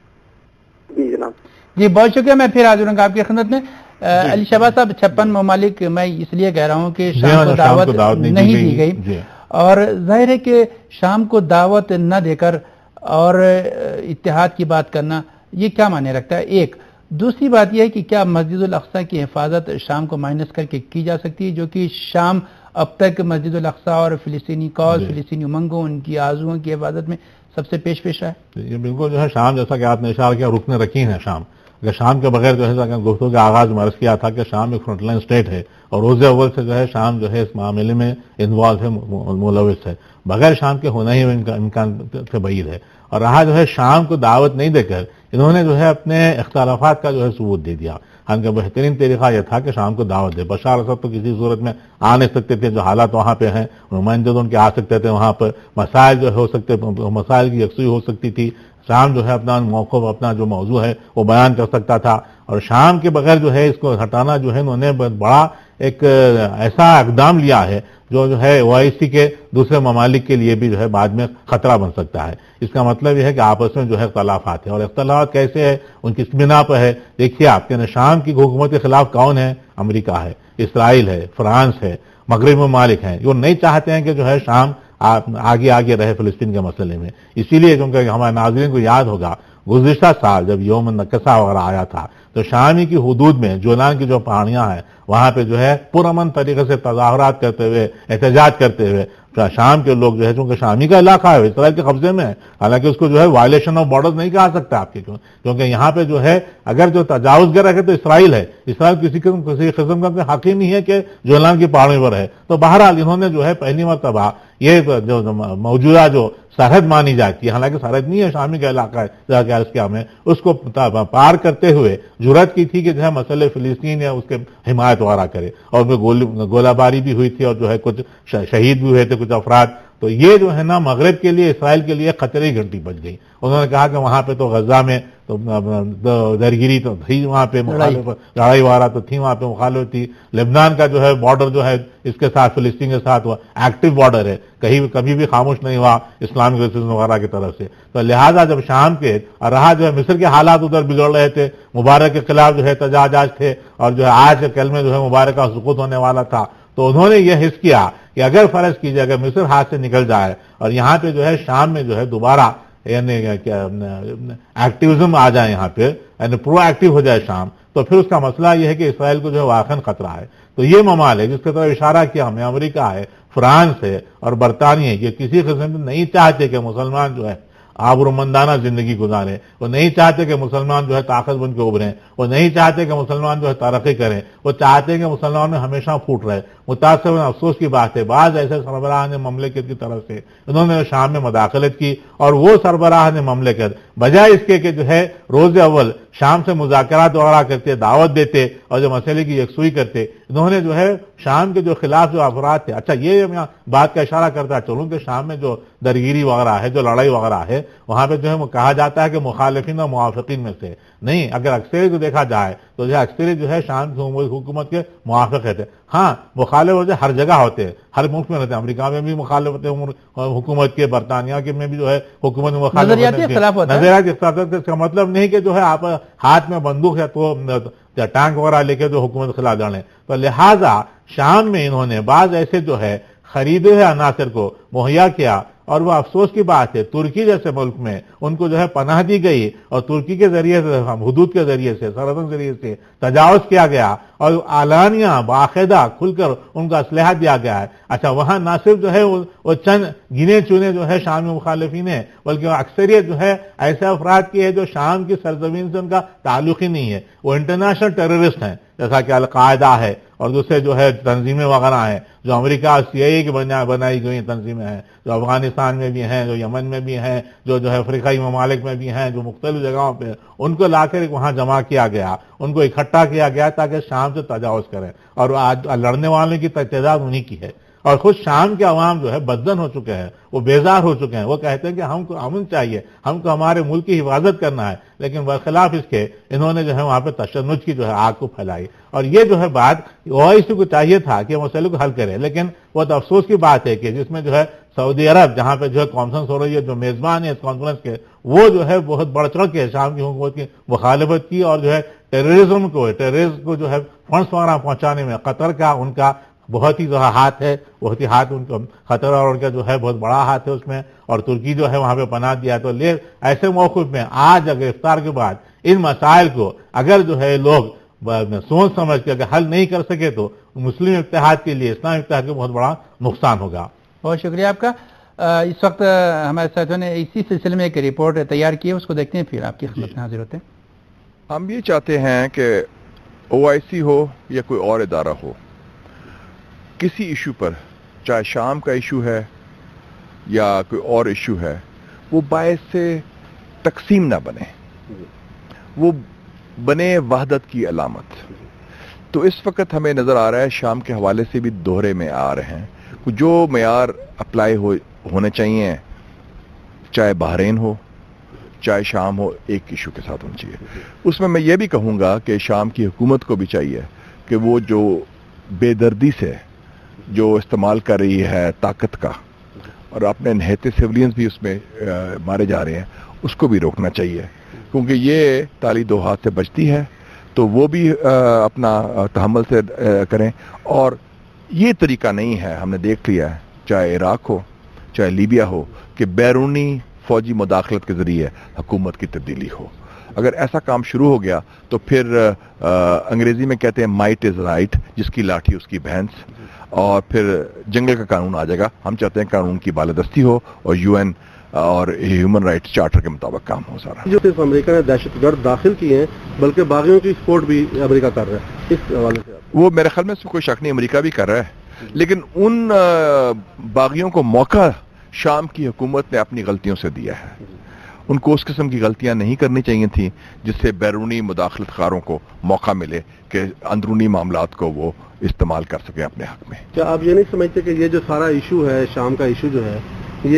جی جناب.
جی بہت شکریہ. میں پھر حاضر ہوں آپ کی خدمت میں. علی شہباز صاحب، چھپن ممالک میں اس لیے کہہ رہا ہوں کہ شام کو دعوت نہیں دی گئی، اور ظاہر ہے کہ شام کو دعوت نہ دے کر اور اتحاد کی بات کرنا یہ کیا معنی رکھتا ہے؟ ایک دوسری بات یہ ہے کہ کیا مسجد الاقصی کی حفاظت شام کو مائنس کر کے کی جا سکتی ہے، جو کہ شام اب تک مسجد الاقصی اور فلسطینی کاز، فلسطینی امنگوں، ان کی آرزوؤں کی حفاظت میں سب سے پیش پیش ہے؟
یہ بالکل جو ہے شام، جیسا کہ آپ نے اشارہ کیا، رکن رکین ہے شام. اگر شام کے بغیر جو ہے گفتگو کے آغاز میں عرض کیا تھا کہ شام ایک فرنٹ لائن اسٹیٹ ہے اور روز اول سے جو ہے شام جو ہے اس معاملے میں انوالو ہے، ملوث ہے. بغیر شام کے ہونا ہی امکان سے بعید ہے. اور رہا جو ہے شام کو دعوت نہیں دے کر انہوں نے جو ہے اپنے اختلافات کا جو ہے ثبوت دے دیا. حالانکہ بہترین طریقہ یہ تھا کہ شام کو دعوت دے. بشار اسد تو کسی صورت میں آ نہیں سکتے تھے، جو حالات وہاں پہ ہیں، نمائندے تو ان کے آ سکتے تھے وہاں پر، مسائل جو ہو سکتے، مسائل کی یکسوئی ہو سکتی تھی. شام جو ہے اپنا موقف، اپنا جو موضوع ہے وہ بیان کر سکتا تھا. اور شام کے بغیر جو ہے اس کو ہٹانا جو ہے انہوں نے بڑا ایک ایسا اقدام لیا ہے جو جو ہے او آئی سی کے دوسرے ممالک کے لیے بھی جو ہے بعد میں خطرہ بن سکتا ہے. اس کا مطلب یہ ہے کہ آپس میں جو ہے اختلافات ہیں. اور اختلافات کیسے ہے، ان کی بنا پر ہے. دیکھیے آپ کے شام کی حکومت کے خلاف کون ہے؟ امریکہ ہے، اسرائیل ہے، فرانس ہے، مغربی ممالک ہیں. وہ نہیں چاہتے ہیں کہ جو ہے شام آگے آگے رہے فلسطین کے مسئلے میں. اسی لیے کیونکہ ہمارے ناظرین کو یاد ہوگا گزشتہ سال جب یوم نکسہ وغیرہ آیا تھا تو شامی کی حدود میں جولان کی جو پہاڑیاں ہیں وہاں پہ جو ہے پرامن طریقے سے تظاہرات کرتے ہوئے، احتجاج کرتے ہوئے شام کے لوگ جو ہے، چونکہ شامی کا علاقہ ہے، اسرائیل کے قبضے میں ہے، حالانکہ اس کو جو ہے وائلیشن آف بارڈرز نہیں کہا سکتا آپ کے، کیونکہ یہاں پہ جو ہے اگر جو تجاوز گر رکھے تو اسرائیل ہے. اسرائیل کسی قسم کسی قسم کا حق ہی نہیں ہے کہ جولان کی پہاڑیوں پر ہے. تو بہرحال انہوں نے جو ہے پہلی مرتبہ یہ جو موجودہ جو سرحد مانی جاتی ہے، حالانکہ سرحد نہیں ہے، شامی کا علاقہ ہے کیا میں اس کو پار کرتے ہوئے جرأت کی تھی کہ جو ہے مسئلہ فلسطین یا اس کے حمایت وغیرہ کرے. اور گولہ باری بھی ہوئی تھی اور جو ہے کچھ شہید بھی ہوئے تھے کچھ افراد. تو یہ جو ہے نا مغرب کے لیے، اسرائیل کے لیے خطرے کی گھنٹی بج گئی. انہوں نے کہا کہ وہاں پہ تو غزہ میں تو درگیری تو تھی، وہاں پہ لڑائی وغیرہ تو تھی، وہاں پہ مخالفت تھی. لبنان کا جو ہے بارڈر جو ہے اس کے ساتھ فلسطین کے ساتھ وہ ایکٹیو بارڈر ہے، کہیں کبھی بھی خاموش نہیں ہوا اسلامک ریسرچ وغیرہ کی طرف سے. تو لہٰذا جب شام کے اور رہا جو ہے مصر کے حالات ادھر بگڑ رہے تھے، مبارک کے خلاف جو ہے احتجاج تھے اور جو ہے آج کل میں جو ہے مبارک کا سقوط ہونے والا تھا. تو انہوں نے یہ حس کیا کہ اگر فرض کیجیے اگر مصر ہاتھ سے نکل جائے اور یہاں پہ جو ہے شام میں جو ہے دوبارہ یعنی ایکٹیوزم آ جائے، یہاں پہ یعنی پرو ایکٹیو ہو جائے شام، تو پھر اس کا مسئلہ یہ ہے کہ اسرائیل کو جو ہے واقعاً خطرہ ہے. تو یہ ممالک جس کی طرف اشارہ کیا ہمیں، امریکہ ہے، فرانس ہے اور برطانیہ، یہ کسی قسم سے نہیں چاہتے کہ مسلمان جو ہے آبرومندانہ زندگی گزارے. وہ نہیں چاہتے کہ مسلمان جو ہے طاقت بن کے ابھریں. وہ نہیں چاہتے کہ مسلمان جو ہے ترقی کریں. وہ چاہتے ہیں کہ مسلمان میں ہمیشہ پھوٹ رہے. متاثر افسوس کی بات ہے بعض ایسے سربراہ مملکت کی طرف سے انہوں نے شام میں مداخلت کی، اور وہ سربراہ مملکت بجائے اس کے کہ جو ہے روز اول شام سے مذاکرات وغیرہ کرتے، دعوت دیتے اور جو مسئلے کی یکسوئی کرتے، انہوں نے جو ہے شام کے جو خلاف جو افراد تھے. اچھا یہ بات کا اشارہ کرتا چلوں کہ شام میں جو درگیری وغیرہ ہے، جو لڑائی وغیرہ ہے، وہاں پہ جو ہے کہا جاتا ہے کہ مخالفین اور موافقین میں سے نہیں، اگر اکثریت کو دیکھا جائے تو جو اکثریت جو ہے شام کی حکومت کے موافق رہتے. ہاں مخالف ہر جگہ ہوتے ہیں، ہر ملک میں رہتے ہیں. امریکہ میں بھی مخالفت حکومت کے، برطانیہ کے میں بھی جو ہے حکومت میں مخالفت. نظریاتی اختلافات اس کا مطلب نہیں کہ جو ہے آپ ہاتھ میں بندوق ہے تو ٹانک وغیرہ لے کے جو حکومت کے خلاف لڑیں. تو لہٰذا شام میں انہوں نے بعض ایسے جو ہے خریدے ہوئے عناصر کو مہیا کیا، اور وہ افسوس کی بات ہے ترکی جیسے ملک میں ان کو جو ہے پناہ دی گئی اور ترکی کے ذریعے سے، حدود کے ذریعے سے، سرحدوں کے ذریعے سے تجاوز کیا گیا. اور اعلانیہ باقاعدہ کھل کر ان کو اسلحہ دیا گیا ہے. اچھا وہاں نہ صرف جو ہے وہ چند گنے چنے جو ہے شامی مخالفین ہیں، بلکہ اکثریت جو ہے ایسے افراد کی ہے جو شام کی سرزمین سے ان کا تعلق ہی نہیں ہے، وہ انٹرنیشنل ٹیررسٹ ہیں، جیسا کہ القاعدہ ہے اور دوسرے جو ہے تنظیمیں وغیرہ ہیں جو امریکہ اور سی آئی اے کی بنائی گئی تنظیمیں ہیں، جو افغانستان میں بھی ہیں، جو یمن میں بھی ہیں، جو جو ہے افریقائی ممالک میں بھی ہیں، جو مختلف جگہوں پہ ان کو لا کر وہاں جمع کیا گیا، ان کو اکٹھا کیا گیا تاکہ شام سے تجاوز کریں، اور آج لڑنے والوں کی تعداد انہی کی ہے. اور خود شام کے عوام جو ہے بدزن ہو چکے ہیں، وہ بیزار ہو چکے ہیں، وہ کہتے ہیں کہ ہم کو امن چاہیے، ہم کو ہمارے ملک کی حفاظت کرنا ہے، لیکن برخلاف اس کے انہوں نے جو ہے وہاں پہ تشنج کی جو ہے آگ کو پھیلائی. اور یہ جو ہے بات او آئی سی کو چاہیے تھا کہ مسئلے کو حل کرے، لیکن بہت افسوس کی بات ہے کہ جس میں جو ہے سعودی عرب جہاں پہ جو ہے کانفرنس ہو رہی ہے، جو میزبان ہے اس کانفرنس کے، وہ جو ہے بہت بڑھ چڑھ کے شام کی حکومت کی مخالفت کی اور جو ہے ٹیررزم کو ٹیررزم کو جو ہے فنڈس وغیرہ پہنچانے میں قطر کا ان کا بہت ہی جو ہے ہاتھ ہے، بہت ہی ہاتھ ان کا خطر اور ان کا جو ہے بہت بڑا ہاتھ ہے اس میں، اور ترکی جو ہے وہاں پہ پناہ دیا. تو لے ایسے موقف میں آج اگر افطار کے بعد ان مسائل کو اگر جو ہے لوگ سوچ سمجھ کے اگر حل نہیں کر سکے تو مسلم اتحاد کے لیے، اسلام اتحاد کے بہت بڑا نقصان ہوگا.
بہت شکریہ آپ کا. اس وقت ہمارے ساتھیوں نے اسی سلسلے میں ایک رپورٹ تیار کی ہے، اس کو دیکھتے ہیں پھر آپ کی خدمت میں حاضر ہوتے ہیں.
ہم یہ چاہتے ہیں کہ او آئی سی ہو یا کوئی اور ادارہ ہو، کسی ایشو پر، چاہے شام کا ایشو ہے یا کوئی اور ایشو ہے، وہ باعث سے تقسیم نہ بنے، وہ بنے وحدت کی علامت. تو اس وقت ہمیں نظر آ رہا ہے شام کے حوالے سے بھی دوہرے میں آ رہے ہیں. جو معیار اپلائی ہو ہونے چاہیے، چاہے بحرین ہو چاہے شام ہو، ایک ایشو کے ساتھ ہونا چاہیے. اس میں میں یہ بھی کہوں گا کہ شام کی حکومت کو بھی چاہیے کہ وہ جو بے دردی سے جو استعمال کر رہی ہے طاقت کا، اور اپنے نہتے سیولینز بھی اس میں مارے جا رہے ہیں، اس کو بھی روکنا چاہیے، کیونکہ یہ تالی دو ہاتھ سے بچتی ہے. تو وہ بھی اپنا تحمل سے کریں. اور یہ طریقہ نہیں ہے، ہم نے دیکھ لیا ہے، چاہے عراق ہو چاہے لیبیا ہو، کہ بیرونی فوجی مداخلت کے ذریعے حکومت کی تبدیلی ہو. اگر ایسا کام شروع ہو گیا تو پھر انگریزی میں کہتے ہیں مائٹ از رائٹ، جس کی لاٹھی اس کی بھینس، اور پھر جنگل کا قانون آ جائے گا. ہم چاہتے ہیں قانون کی بالادستی ہو اور یو این اور ہیومن رائٹس چارٹر کے مطابق کام ہو سارا.
جو صرف امریکہ نے دہشت گرد داخل کیے ہیں بلکہ باغیوں کی سپورٹ بھی امریکہ کر رہا ہے، اس حوالے سے
وہ میرے خیال میں اس میں کوئی شک نہیں، امریکہ بھی کر رہا ہے، لیکن ان باغیوں کو موقع شام کی حکومت نے اپنی غلطیوں سے دیا ہے. ان کو اس قسم کی غلطیاں نہیں کرنی چاہیے تھیں جس سے بیرونی مداخلت کاروں کو موقع ملے کہ اندرونی معاملات کو وہ استعمال کر سکیں اپنے حق میں.
کیا آپ یہ نہیں سمجھتے کہ یہ جو سارا ایشو ہے، شام کا ایشو جو ہے،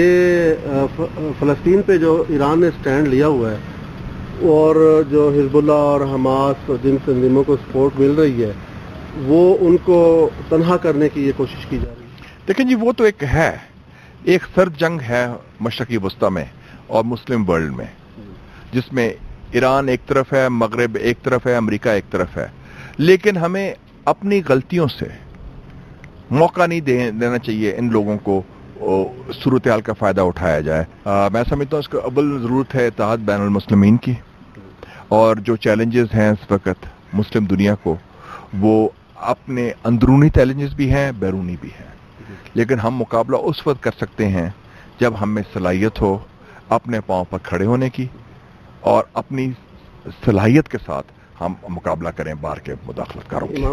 یہ فلسطین پہ جو ایران نے سٹینڈ لیا ہوا ہے اور جو حزب اللہ اور حماس جن تنظیموں کو سپورٹ مل رہی ہے، وہ ان کو تنہا کرنے کی یہ کوشش کی جا رہی ہے؟
دیکھیں جی، وہ تو ایک ہے، ایک سرد جنگ ہے مشرقی وسطی میں اور مسلم ورلڈ میں، جس میں ایران ایک طرف ہے، مغرب ایک طرف ہے، امریکہ ایک طرف ہے. لیکن ہمیں اپنی غلطیوں سے موقع نہیں دینا چاہیے ان لوگوں کو صورتحال کا فائدہ اٹھایا جائے. میں سمجھتا ہوں اس کو اول ضرورت ہے اتحاد بین المسلمین کی، اور جو چیلنجز ہیں اس وقت مسلم دنیا کو، وہ اپنے اندرونی چیلنجز بھی ہیں، بیرونی بھی ہیں. لیکن ہم مقابلہ اس وقت کر سکتے ہیں جب ہم میں صلاحیت ہو اپنے پاؤں پر کھڑے ہونے کی، اور اپنی صلاحیت کے ساتھ ہم مقابلہ کریں باہر کے مداخلت کاروں کی.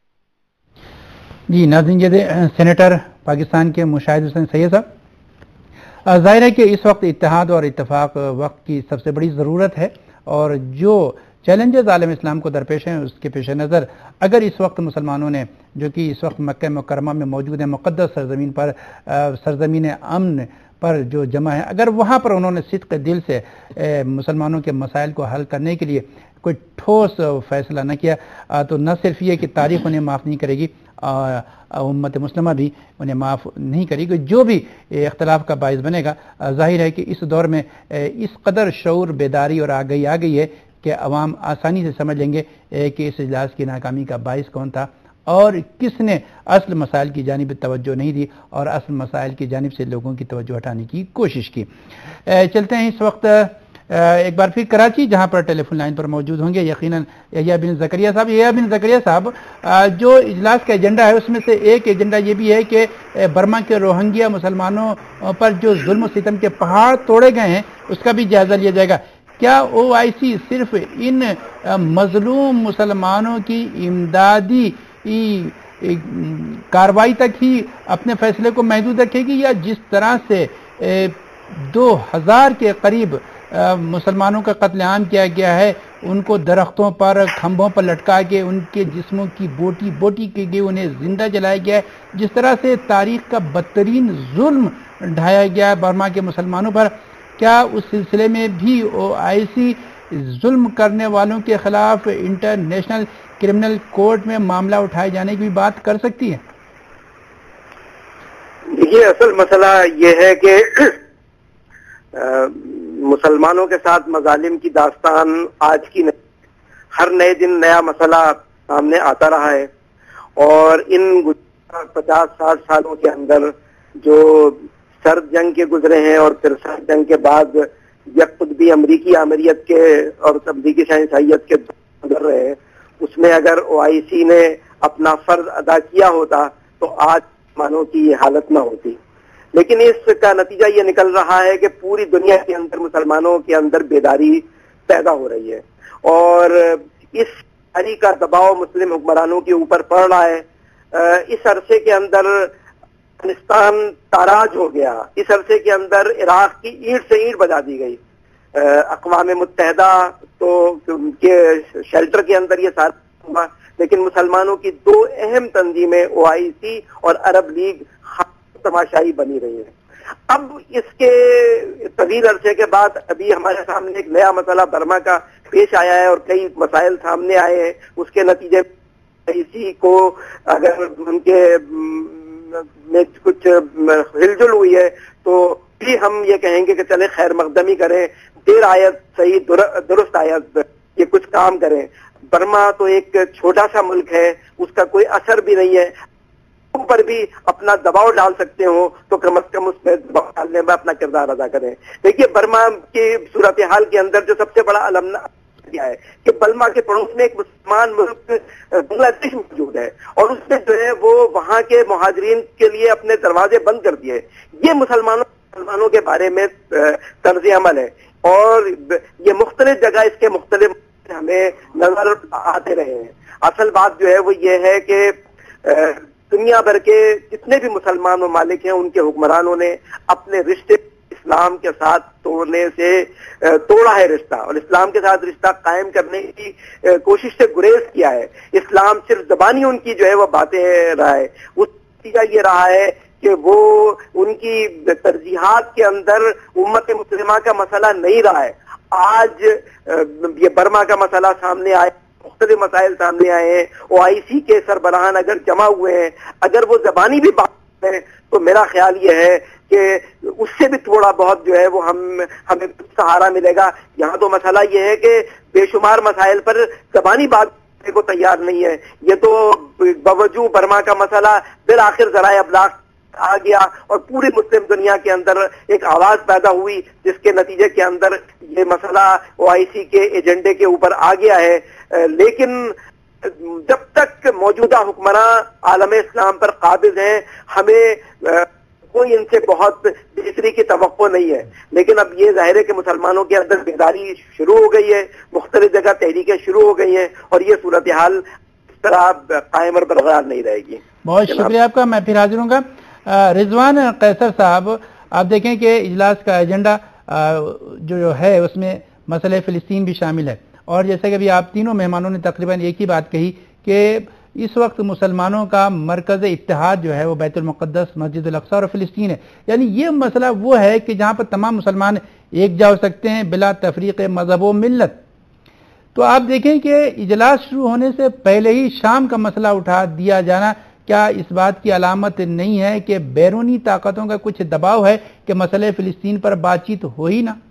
جی ناظرین، یہ سینیٹر پاکستان کے مشاہد حسین سید صاحب. ظاہر ہے کہ اس وقت اتحاد اور اتفاق وقت کی سب سے بڑی ضرورت ہے، اور جو چیلنجز عالم اسلام کو درپیش ہیں اس کے پیش نظر اگر اس وقت مسلمانوں نے، جو کہ اس وقت مکہ مکرمہ میں موجود ہیں، مقدس سرزمین پر، سرزمین امن پر جو جمع ہے، اگر وہاں پر انہوں نے صدق دل سے مسلمانوں کے مسائل کو حل کرنے کے لیے کوئی ٹھوس فیصلہ نہ کیا، تو نہ صرف یہ کہ تاریخ انہیں معاف نہیں کرے گی، امت مسلمہ بھی انہیں معاف نہیں کرے گی. جو بھی اختلاف کا باعث بنے گا، ظاہر ہے کہ اس دور میں اس قدر شعور، بیداری اور آگہی آ گئی ہے کہ عوام آسانی سے سمجھ لیں گے کہ اس اجلاس کی ناکامی کا باعث کون تھا اور کس نے اصل مسائل کی جانب توجہ نہیں دی اور اصل مسائل کی جانب سے لوگوں کی توجہ ہٹانے کی کوشش کی. چلتے ہیں اس وقت ایک بار پھر کراچی جہاں پر ٹیلی فون لائن پر موجود ہوں گے یقیناً یحییٰ بن زکریا صاحب. یحییٰ بن زکریا صاحب, جو اجلاس کا ایجنڈا ہے اس میں سے ایک ایجنڈا یہ بھی ہے کہ برما کے روہنگیا مسلمانوں پر جو ظلم و ستم کے پہاڑ توڑے گئے ہیں اس کا بھی جائزہ لیا جائے گا. کیا او آئی سی صرف ان مظلوم مسلمانوں کی امدادی کارروائی تک ہی اپنے فیصلے کو محدود رکھے گی, یا جس طرح سے دو ہزار کے قریب مسلمانوں کا قتل عام کیا گیا ہے, ان کو درختوں پر کھمبوں پر لٹکا کے ان کے جسموں کی بوٹی بوٹی کی گئی, انہیں زندہ جلایا گیا ہے, جس طرح سے تاریخ کا بدترین ظلم ڈھایا گیا ہے برما کے مسلمانوں پر, کیا اس سلسلے میں بھی او آئی سی ظلم کرنے والوں کے خلاف انٹرنیشنل کرمنل کورٹ میں معاملہ اٹھائے جانے کی بھی بات کر سکتی ہے؟
دیکھیے, اصل مسئلہ یہ ہے کہ مسلمانوں کے ساتھ مظالم کی داستان آج کی نہیں, ہر نئے دن نیا مسئلہ سامنے آتا رہا ہے, اور ان پچاس ساٹھ سالوں کے اندر جو سرد جنگ کے گزرے ہیں اور پھر سرد جنگ کے بعد یک قطبی امریکی آمریت کے اور امریکی شہنشاہیت کے گزر رہے ہیں, اس میں اگر او آئی سی نے اپنا فرض ادا کیا ہوتا تو آج مسلمانوں کی یہ حالت نہ ہوتی. لیکن اس کا نتیجہ یہ نکل رہا ہے کہ پوری دنیا کے اندر مسلمانوں کے اندر بیداری پیدا ہو رہی ہے, اور اس بیداری کا دباؤ مسلم حکمرانوں کے اوپر پڑ رہا ہے. اس عرصے کے اندر افغانستان تاراج ہو گیا, اس عرصے کے اندر عراق کی اینٹ سے اینٹ بجا دی گئی. اقوام متحدہ تو کے شیلٹر کے اندر یہ سارا ہوا, لیکن مسلمانوں کی دو اہم تنظیمیں او آئی سی اور عرب لیگ تماشائی بنی رہی ہے. اب اس کے طویل عرصے کے بعد ابھی ہمارے سامنے ایک نیا مسئلہ برما کا پیش آیا ہے, اور کئی مسائل سامنے آئے ہیں. اس کے نتیجے اسی کو اگر ان کے میں کچھ ہلجل ہوئی ہے تو بھی ہم یہ کہیں گے کہ چلے خیر مقدمی کریں, دیر آیت صحیح درست آیت, یہ کچھ کام کریں. برما تو ایک چھوٹا سا ملک ہے, اس کا کوئی اثر بھی نہیں ہے, پر بھی اپنا دباؤ ڈال سکتے ہو تو کم از کم اس میں دباؤ ڈالنے میں اپنا کردار ادا کریں. دیکھیے, برما کی صورتحال کے اندر جو سب سے بڑا علمنا کیا ہے کہ برما کے پڑوس میں ایک مسلمان ملک بنگلہ دیش موجود ہے, اور اس نے جو ہے وہ وہاں کے مہاجرین کے لیے اپنے دروازے بند کر دیے. یہ مسلمانوں مسلمانوں کے بارے میں طرز عمل ہے, اور یہ مختلف جگہ اس کے مختلف ہمیں نظر آتے رہے ہیں. اصل بات جو ہے وہ یہ ہے کہ دنیا بھر کے جتنے بھی مسلمان ممالک ہیں ان کے حکمرانوں نے اپنے رشتے اسلام کے ساتھ توڑنے سے توڑا ہے رشتہ, اور اسلام کے ساتھ رشتہ قائم کرنے کی کوشش سے گریز کیا ہے. اسلام صرف زبانی ان کی جو ہے وہ باتیں رہا ہے. اس نتیجہ یہ رہا ہے کہ وہ ان کی ترجیحات کے اندر امت مسلمہ کا مسئلہ نہیں رہا ہے. آج یہ برما کا مسئلہ سامنے آیا, مختلف مسائل سامنے آئے ہیں, او آئی سی کے سربراہان اگر جمع ہوئے ہیں, اگر وہ زبانی بھی بات کریں تو میرا خیال یہ ہے کہ اس سے بھی تھوڑا بہت جو ہے وہ ہم ہمیں سہارا ملے گا. یہاں تو مسئلہ یہ ہے کہ بے شمار مسائل پر زبانی بات کرنے کو تیار نہیں ہے. یہ تو باوجود برما کا مسئلہ بالآخر ذرائع ابلاغ آ گیا, اور پوری مسلم دنیا کے اندر ایک آواز پیدا ہوئی, جس کے نتیجے کے اندر یہ مسئلہ او آئی سی کے ایجنڈے کے اوپر آ گیا ہے. لیکن جب تک موجودہ حکمراں عالم اسلام پر قابض ہیں, ہمیں کوئی ان سے بہت بہتری کی توقع نہیں ہے. لیکن اب یہ ظاہر ہے کہ مسلمانوں کے اندر بیداری شروع ہو گئی ہے, مختلف جگہ تحریکیں شروع ہو گئی ہیں, اور یہ صورتحال اس طرح قائم اور برقرار نہیں رہے گی.
بہت شکریہ آپ کا. میں پھر حاضر ہوں گا. رضوان قیصر صاحب, آپ دیکھیں کہ اجلاس کا ایجنڈا جو ہے اس میں مسئلہ فلسطین بھی شامل ہے, اور جیسے کہ ابھی آپ تینوں مہمانوں نے تقریباً ایک ہی بات کہی کہ اس وقت مسلمانوں کا مرکز اتحاد جو ہے وہ بیت المقدس, مسجد الاقصی اور فلسطین ہے. یعنی یہ مسئلہ وہ ہے کہ جہاں پر تمام مسلمان ایک جا ہو سکتے ہیں بلا تفریق مذہب و ملت. تو آپ دیکھیں کہ اجلاس شروع ہونے سے پہلے ہی شام کا مسئلہ اٹھا دیا جانا کیا اس بات کی علامت نہیں ہے کہ بیرونی طاقتوں کا کچھ دباؤ ہے کہ مسئلہ فلسطین پر بات چیت ہو ہی نہ؟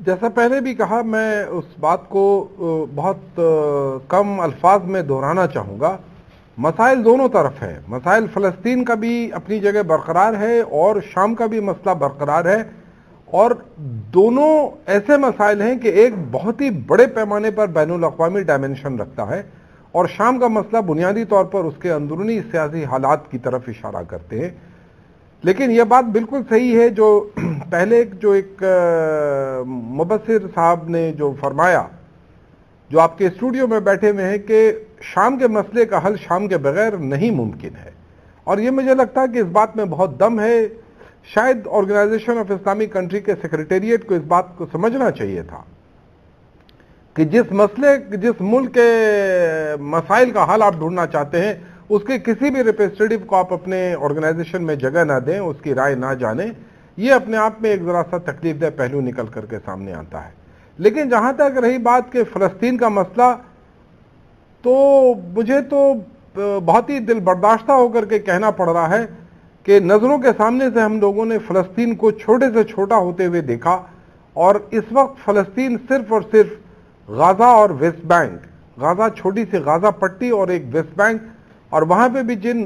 جیسا پہلے بھی کہا، میں اس بات کو بہت کم الفاظ میں دہرانا چاہوں گا. مسائل دونوں طرف ہیں. مسائل فلسطین کا بھی اپنی جگہ برقرار ہے اور شام کا بھی مسئلہ برقرار ہے، اور دونوں ایسے مسائل ہیں کہ ایک بہت ہی بڑے پیمانے پر بین الاقوامی ڈائمنشن رکھتا ہے، اور شام کا مسئلہ بنیادی طور پر اس کے اندرونی سیاسی حالات کی طرف اشارہ کرتے ہیں. لیکن یہ بات بالکل صحیح ہے جو پہلے جو ایک مبصر صاحب نے جو فرمایا، جو آپ کے اسٹوڈیو میں بیٹھے ہوئے ہیں، کہ شام کے مسئلے کا حل شام کے بغیر نہیں ممکن ہے. اور یہ مجھے لگتا ہے کہ اس بات میں بہت دم ہے. شاید آرگنائزیشن آف اسلامی کنٹری کے سیکریٹریٹ کو اس بات کو سمجھنا چاہیے تھا کہ جس مسئلے جس ملک کے مسائل کا حل آپ ڈھونڈنا چاہتے ہیں، اس کے کسی بھی ریپریزنٹیٹو کو آپ اپنے آرگنائزیشن میں جگہ نہ دیں، اس کی رائے نہ جانیں. یہ اپنے آپ میں ایک ذرا سا تکلیف دہ پہلو نکل کر کے سامنے آتا ہے. لیکن جہاں تک رہی بات کہ فلسطین کا مسئلہ، تو مجھے تو بہت ہی دل برداشتہ ہو کر کے کہنا پڑ رہا ہے کہ نظروں کے سامنے سے ہم لوگوں نے فلسطین کو چھوٹے سے چھوٹا ہوتے ہوئے دیکھا، اور اس وقت فلسطین صرف اور صرف غازہ اور ویسٹ بینک، غازہ چھوٹی سی غازہ پٹی اور ایک ویسٹ بینک، اور وہاں پہ بھی جن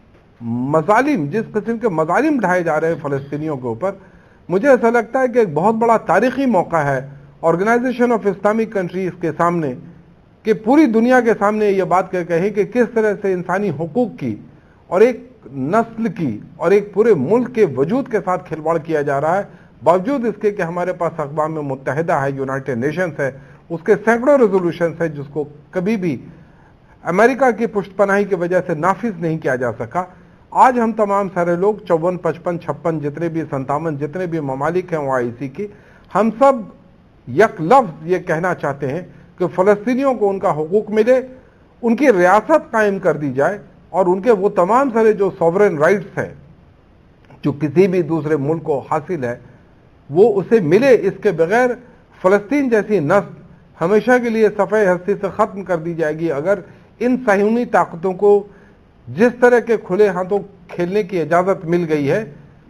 مظالم جس قسم کے مظالم ڈھائے جا رہے ہیں فلسطینیوں کے اوپر، مجھے ایسا لگتا ہے کہ ایک بہت بڑا تاریخی موقع ہے آرگنائزیشن آف اسلامک کنٹریز کے سامنے کہ پوری دنیا کے سامنے یہ بات کہیں کہ کس طرح سے انسانی حقوق کی اور ایک نسل کی اور ایک پورے ملک کے وجود کے ساتھ کھلواڑ کیا جا رہا ہے، باوجود اس کے کہ ہمارے پاس اقوام متحدہ ہے، یونائٹڈ نیشنز ہے، اس کے سینکڑوں ریزولوشنز ہیں جس کو کبھی بھی امریکہ کی پشت پناہی کی وجہ سے نافذ نہیں کیا جا سکا. آج ہم تمام سارے لوگ چون پچپن چھپن جتنے بھی سنتاون جتنے بھی ممالک ہیں او آئی سی کی، ہم سب یک لفظ یہ کہنا چاہتے ہیں کہ فلسطینیوں کو ان کا حقوق ملے، ان کی ریاست قائم کر دی جائے، اور ان کے وہ تمام سارے جو سوورن رائٹس ہیں جو کسی بھی دوسرے ملک کو حاصل ہے وہ اسے ملے. اس کے بغیر فلسطین جیسی نسل ہمیشہ کے لیے صفحہ ہستی سے ختم کر دی جائے گی اگر ان صہیونی طاقتوں کو جس طرح کے کھلے ہاتھوں کھیلنے کی اجازت مل گئی ہے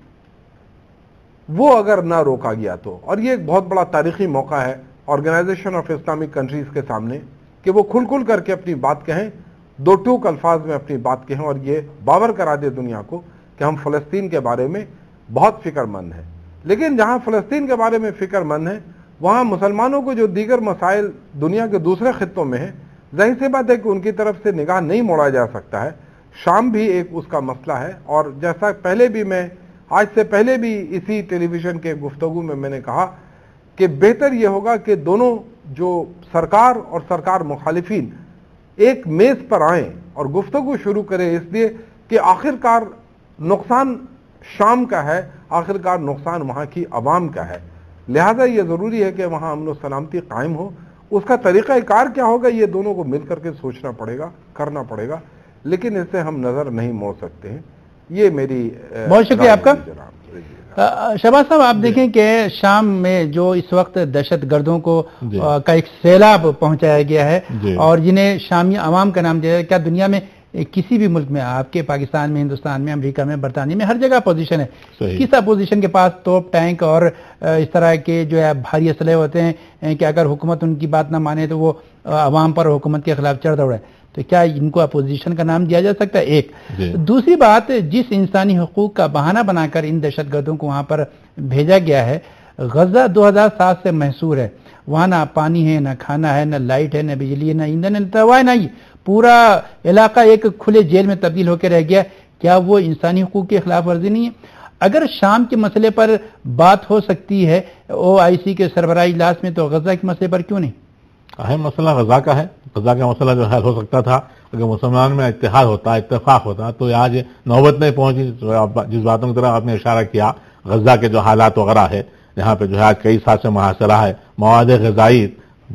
وہ اگر نہ روکا گیا تو. اور یہ ایک بہت بڑا تاریخی موقع ہے آرگنائزیشن آف اسلامک کنٹریز کے سامنے کہ وہ کھل کھل کر کے اپنی بات کہیں، دو ٹوک الفاظ میں اپنی بات کہیں، اور یہ باور کرا دے دنیا کو کہ ہم فلسطین کے بارے میں بہت فکر مند ہیں. لیکن جہاں فلسطین کے بارے میں فکر مند ہیں، وہاں مسلمانوں کو جو دیگر مسائل دنیا کے دوسرے خطوں میں ہیں، ظاہر سی بات ہے کہ ان کی طرف سے نگاہ نہیں موڑا جا سکتا ہے. شام بھی ایک اس کا مسئلہ ہے، اور جیسا پہلے بھی میں آج سے پہلے بھی اسی ٹیلی ویژن کے گفتگو میں میں نے کہا کہ بہتر یہ ہوگا کہ دونوں جو سرکار اور سرکار مخالفین ایک میز پر آئیں اور گفتگو شروع کریں، اس لیے کہ آخر کار نقصان شام کا ہے، آخر کار نقصان وہاں کی عوام کا ہے. لہذا یہ ضروری ہے کہ وہاں امن و سلامتی قائم ہو. اس کا طریقہ کار کیا ہوگا یہ دونوں کو مل کر کے سوچنا پڑے گا، کرنا پڑے گا، لیکن اس سے ہم نظر نہیں موڑ سکتے ہیں. یہ میری
بہت شکریہ آپ کا. شہباز صاحب، آپ دیکھیں کہ شام میں جو اس وقت دہشت گردوں کو کا ایک سیلاب پہنچایا گیا ہے اور جنہیں شامی عوام کا نام دیا ہے، کیا دنیا میں کسی بھی ملک میں، آپ کے پاکستان میں، ہندوستان میں، امریکہ میں، برطانیہ میں، ہر جگہ اپوزیشن ہے، کس اپوزیشن کے پاس توپ ٹینک اور اس طرح کے جو ہے بھاری اسلحے ہوتے ہیں کہ اگر حکومت ان کی بات نہ مانے تو وہ عوام پر حکومت کے خلاف چڑھ دوڑے؟ تو کیا ان کو اپوزیشن کا نام دیا جا سکتا ہے؟ ایک دوسری بات، جس انسانی حقوق کا بہانہ بنا کر ان دہشت گردوں کو وہاں پر بھیجا گیا ہے، غزہ دو ہزار سات سے محصور ہے، وہاں نہ پانی ہے، نہ کھانا ہے، نہ لائٹ ہے، نہ بجلی ہے، نہ ایندھن ہے، نہ دوائی، نہ ہی پورا علاقہ ایک کھلے جیل میں تبدیل ہو کے رہ گیا. کیا وہ انسانی حقوق کی خلاف ورزی نہیں ہے؟ اگر شام کے مسئلے پر بات ہو سکتی ہے او آئی سی کے سربراہی اجلاس میں، تو غزہ کے مسئلے پر کیوں نہیں؟
اہم مسئلہ غزہ کا ہے. غزہ کا مسئلہ جو حل ہو سکتا تھا اگر مسلمان میں اتحاد ہوتا، اتفاق ہوتا، تو آج نوبت نہیں پہنچی. جس باتوں کی طرف آپ نے اشارہ کیا، غزہ کے جو حالات وغیرہ ہے، جہاں پہ جو ہے آج کئی سال سے محاصرہ ہے، مواد غذائی،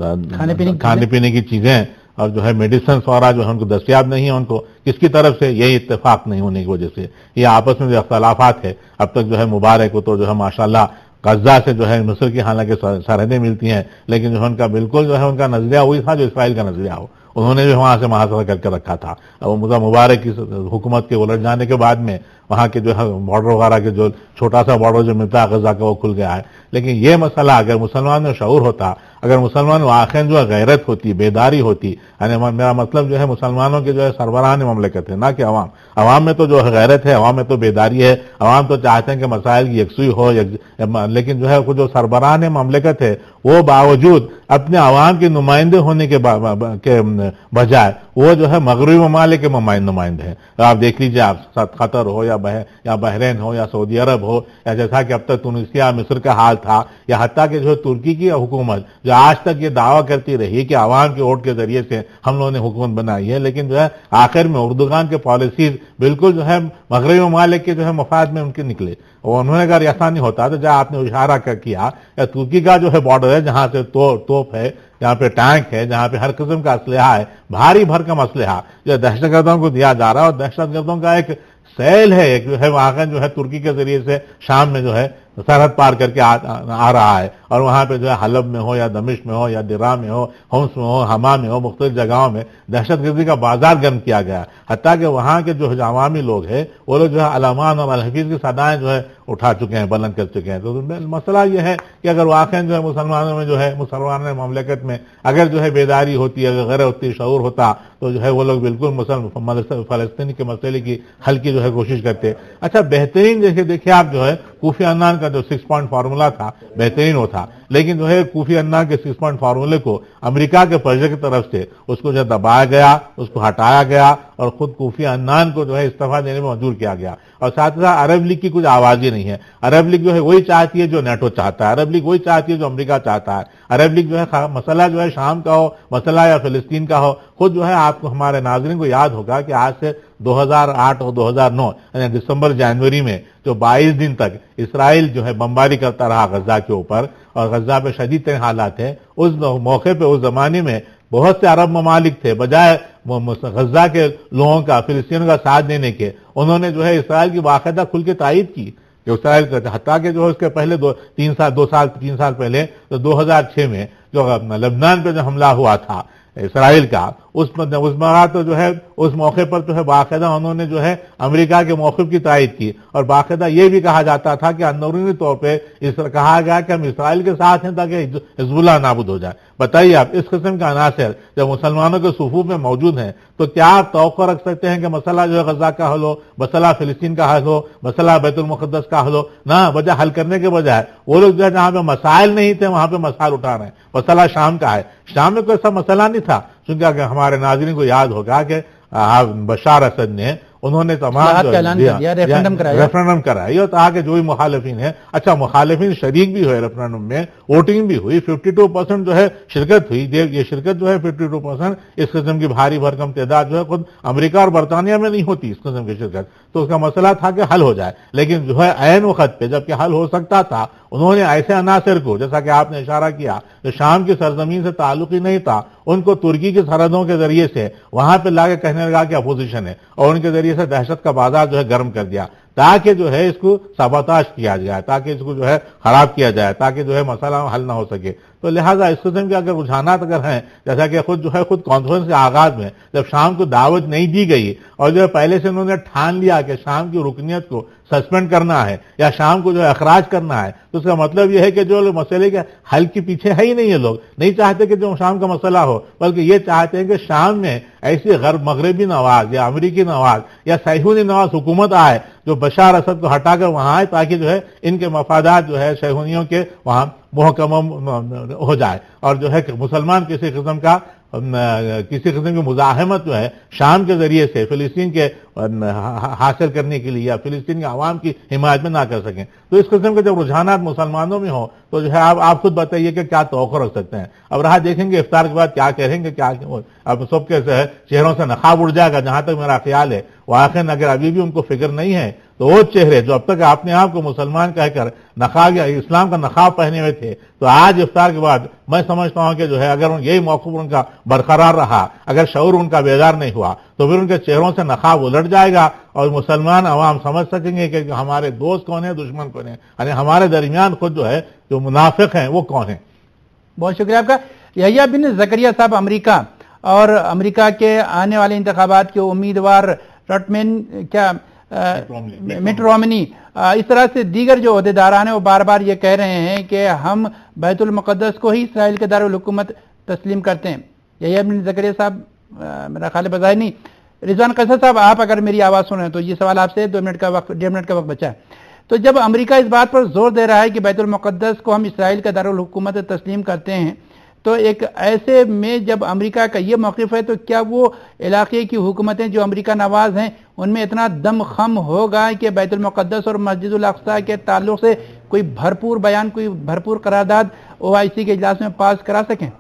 کھانے پینے کی چیزیں اور جو ہے میڈیسنس وغیرہ جو ہے ان کو دستیاب نہیں ہے، ان کو کس کی طرف سے؟ یہی اتفاق نہیں ہونے کی وجہ سے، یہ آپس میں جو اختلافات ہے. اب تک جو ہے مبارک کو تو جو ہے ماشاءاللہ غزہ سے جو ہے مصر کی حالانکہ سرحدیں ملتی ہیں، لیکن جو ہے ان کا بالکل جو ہے ان کا نظریہ وہی تھا جو اسرائیل کا نظریہ ہو. انہوں نے بھی وہاں سے محاصرہ کر کے رکھا تھا. اب مبارک کی حکومت کے الٹ جانے کے بعد میں وہاں کے جو ہے بارڈر وغیرہ کے جو چھوٹا سا بارڈر جو ملتا ہے غزہ کا وہ کھل گیا ہے. لیکن یہ مسئلہ اگر مسلمان میں شعور ہوتا, اگر مسلمان واقعا جو ہے غیرت ہوتی, بیداری ہوتی, یعنی میرا مطلب جو ہے مسلمانوں کے جو ہے سربراہان مملکت ہے, نہ کہ عوام. عوام میں تو جو ہے غیرت ہے, عوام میں تو بیداری ہے, عوام تو چاہتے ہیں کہ مسائل کی یکسوئی ہو, لیکن جو ہے جو سربراہان مملکت ہے وہ باوجود اپنے عوام کے نمائندے ہونے کے بجائے وہ جو ہے مغربی ممالک کے نمائندے ہیں. آپ دیکھ لیجیے, آپ قطر ہو یا یا بحرین ہو یا سعودی عرب ہو, یا جیسا کہ اب تک تونسیا مصر کا حال تھا, یا حتیٰ کہ جو ہے ترکی کی حکومت جو آج تک یہ دعویٰ کرتی رہی کہ عوام کے ووٹ کے ذریعے سے ہم لوگوں نے حکومت بنائی ہے, لیکن جو ہے آخر میں اردوغان کے پالیسیز بالکل جو ہے مغربی ممالک کے جو ہے مفاد میں ان کے نکلے. اور انہوں نے اگر ایسا نہیں ہوتا تو جہاں آپ نے اشارہ کیا یا ترکی کا جو ہے بارڈر ہے جہاں سے توپ ہے, جہاں پہ ٹینک ہے, جہاں پہ ہر قسم کا اسلحہ ہے, بھاری بھرکم اسلحہ جو دہشت گردوں کو دیا جا رہا ہے, اور دہشت گردوں کا ایک سیل ہے ایک جو ہے واقعا جو ہے ترکی کے ذریعے سے شام میں جو ہے سرحد پار کر کے آ رہا ہے, اور وہاں پہ جو ہے حلب میں ہو یا دمشق میں ہو یا درا میں ہو, ہومس میں ہو, حما میں ہو, مختلف جگہوں میں دہشت گردی کا بازار گرم کیا گیا. حتیٰ کہ وہاں کے جو عوامی لوگ ہیں وہ لوگ جو ہے علمان اور الحفیظ کی صدائیں جو ہے اٹھا چکے ہیں, بلند کر چکے ہیں. تو مسئلہ یہ ہے کہ اگر واقعا جو ہے مسلمانوں میں جو ہے مسلمان مملکت میں اگر جو ہے بیداری ہوتی, اگر غیر ہوتی, شعور ہوتا, تو جو ہے وہ لوگ بالکل مسلم فلسطین کے مسئلے کی حل کی جو ہے کوشش کرتے. اچھا بہترین جیسے دیکھیے آپ جو ہے کوفی عنان کا جو سکس پوائنٹ فارمولا تھا بہترین وہ تھا, لیکن جو ہے کوفی عنان کے سکس پوائنٹ فارمولے کو امریکہ کے پروجیکٹ کی طرف سے اس کو جو دبایا گیا, اس کو ہٹایا گیا, اور خود کوفی عنان کو جو ہے استعفیٰ دینے میں مجبور کیا گیا. اور ساتھ ہی ساتھ عرب لیگ کی کچھ آواز ہی نہیں ہے. عرب لیگ جو ہے وہی چاہتی ہے جو نیٹو چاہتا ہے, عرب لیگ وہی چاہتی ہے جو امریکہ چاہتا ہے. عرب لیگ جو ہے مسئلہ جو ہے شام کا ہو, مسئلہ یا فلسطین کا ہو, خود جو ہے آپ کو ہمارے ناظرین کو یاد ہوگا کہ آج سے دو ہزار آٹھ اور دو ہزار نو یعنی دسمبر جنوری میں جو بائیس دن تک اسرائیل جو ہے بمباری کرتا رہا غزہ کے اوپر, اور غزہ پہ شدید ترین حالات ہیں, اس موقع پہ اس زمانے میں بہت سے عرب ممالک تھے, بجائے غزہ کے لوگوں کا, فلسطینیوں کا ساتھ دینے کے, انہوں نے جو ہے اسرائیل کی باقاعدہ کھل کے تائید کی کہ اسرائیل کا, حتیٰ کہ جو ہے اس کے پہلے دو تین سال دو سال تین سال پہلے تو دو ہزار چھ میں جو لبنان پہ جو حملہ ہوا تھا اسرائیل کا, اس اس مرات جو ہے اس موقع پر جو ہے باقاعدہ انہوں نے جو ہے امریکہ کے موقف کی تائید کی, اور باقاعدہ یہ بھی کہا جاتا تھا کہ اندرونی طور پہ اس طرح کہا گیا کہ ہم اسرائیل کے ساتھ ہیں تاکہ حزب اللہ نابود ہو جائے. بتائیے آپ اس قسم کا عناصر جب مسلمانوں کے صفوف میں موجود ہیں تو کیا آپ توقع رکھ سکتے ہیں کہ مسئلہ جو ہے غزہ کا حل ہو, مسئلہ فلسطین کا حل ہو, مسئلہ بیت المقدس کا حل ہو؟ نہ, وجہ حل کرنے کے بجائے وہ لوگ جو ہے جہاں پہ مسائل نہیں تھے وہاں پہ مسائل اٹھا رہے ہیں. مسئلہ شام کا ہے, شام میں کوئی ایسا مسئلہ نہیں تھا, چونکہ اگر ہمارے ناظرین کو یاد ہوگا کہ بشار اسد نے انہوں نے تمام ریفرنڈم کرایا, یہ تھا کہ جو بھی مخالفین ہیں, اچھا مخالفین شریک بھی ہوئے ریفرنڈم میں, ووٹنگ بھی ہوئی, ففٹی ٹو پرسینٹ جو ہے شرکت ہوئی. یہ شرکت جو ہے ففٹی ٹو پرسینٹ اس قسم کی بھاری بھرکم تعداد جو ہے خود امریکہ اور برطانیہ میں نہیں ہوتی اس قسم کی شرکت, تو اس کا مسئلہ تھا کہ حل ہو جائے. لیکن جو ہے عین وقت پہ جبکہ حل ہو سکتا تھا, انہوں نے ایسے عناصر کو, جیسا کہ آپ نے اشارہ کیا, جو شام کی سرزمین سے تعلق ہی نہیں تھا, ان کو ترکی کی سرحدوں کے ذریعے سے وہاں پہ لا کے کہنے لگا کہ اپوزیشن ہے, اور ان کے ذریعے سے دہشت کا بازار جو ہے گرم کر دیا تاکہ جو ہے اس کو سابوتاژ کیا جائے, تاکہ اس کو جو ہے خراب کیا جائے, تاکہ جو ہے مسئلہ حل نہ ہو سکے. تو لہٰذا اس قسم کے اگر رجحانات اگر ہیں, جیسا کہ خود جو ہے خود کانفرنس کے آغاز میں جب شام کو دعوت نہیں دی گئی اور جو ہے پہلے سے انہوں نے ٹھان لیا کہ شام کی رکنیت کو سسپینڈ کرنا ہے یا شام کو جو ہے اخراج کرنا ہے, تو اس کا مطلب یہ ہے کہ جو مسئلے کے حل کے پیچھے ہے ہی نہیں, یہ لوگ نہیں چاہتے کہ جو شام کا مسئلہ ہو, بلکہ یہ چاہتے ہیں کہ شام میں ایسی غرب مغربی نواز یا امریکی نواز یا صہیونی نواز حکومت آئے جو بشار اسد کو ہٹا کر وہاں آئے, تاکہ جو ہے ان کے مفادات جو ہے صہیونیوں کے وہاں محکم ہو جائے, اور جو ہے مسلمان کسی قسم کا کسی قسم کی مزاحمت جو ہے شام کے ذریعے سے فلسطین کے حاصل کرنے کے لیے یا فلسطین کے عوام کی حمایت میں نہ کر سکیں. تو اس قسم کے جب رجحانات مسلمانوں میں ہوں تو جو ہے آپ آپ خود بتائیے کہ کیا توقع رکھ سکتے ہیں. اب رہا دیکھیں گے افطار کے بعد کیا کہیں گے, کیا اب سب کے چہروں سے نقاب اڑ جائے گا. جہاں تک میرا خیال ہے واقعی اگر ابھی بھی ان کو فکر نہیں ہے تو وہ چہرے جو اب تک اپنے آپ کو مسلمان کہہ کر نقاب یا اسلام کا نقاب پہنے ہوئے تھے, تو آج افطار کے بعد میں سمجھتا ہوں کہ جو ہے اگر یہی موقف ان کا برقرار رہا, اگر شعور ان کا بیدار نہیں ہوا, تو پھر ان کے چہروں سے نقاب الٹ جائے گا اور مسلمان عوام سمجھ سکیں گے کہ ہمارے دوست کون ہیں, دشمن کون ہیں, یعنی ہمارے درمیان خود جو ہے جو منافق ہیں وہ کون ہیں.
بہت شکریہ آپ کا. یحییٰ بن زکریا صاحب, امریکہ اور امریکہ کے آنے والے انتخابات کے امیدوار رٹمین, کیا मिट रोमनी, इस तरह से दीगर जो अहदेदारान हैं वो बार बार ये कह रहे हैं कि हम बैतुल मुक़द्दस को ही इसराइल के दारुल हुकूमत तस्लीम करते हैं। यही बिन ज़करिया साहब, मेरा ख्याल बजाय नहीं, रिजवान कैसर साहब, आप अगर मेरी आवाज़ सुने तो ये सवाल आपसे, दो मिनट का वक्त, डेढ़ मिनट का वक्त बचा है। तो जब अमेरिका इस बात पर जोर दे रहा है कि बैतुल मुक़द्दस को हम इसराइल का दारुल हुकूमत तस्लीम करते हैं, तो एक ऐसे में जब अमेरिका का ये मौक़िफ़ है तो क्या वो इलाके की हुकूमतें जो अमेरिका नवाज हैं उनमें इतना दम खम होगा कि बैतुल मुक़द्दस और मस्जिदुल अक़सा के ताल्लुक़ से कोई भरपूर बयान, कोई भरपूर करारदाद ओ आई सी के इजलास में पास करा सकें?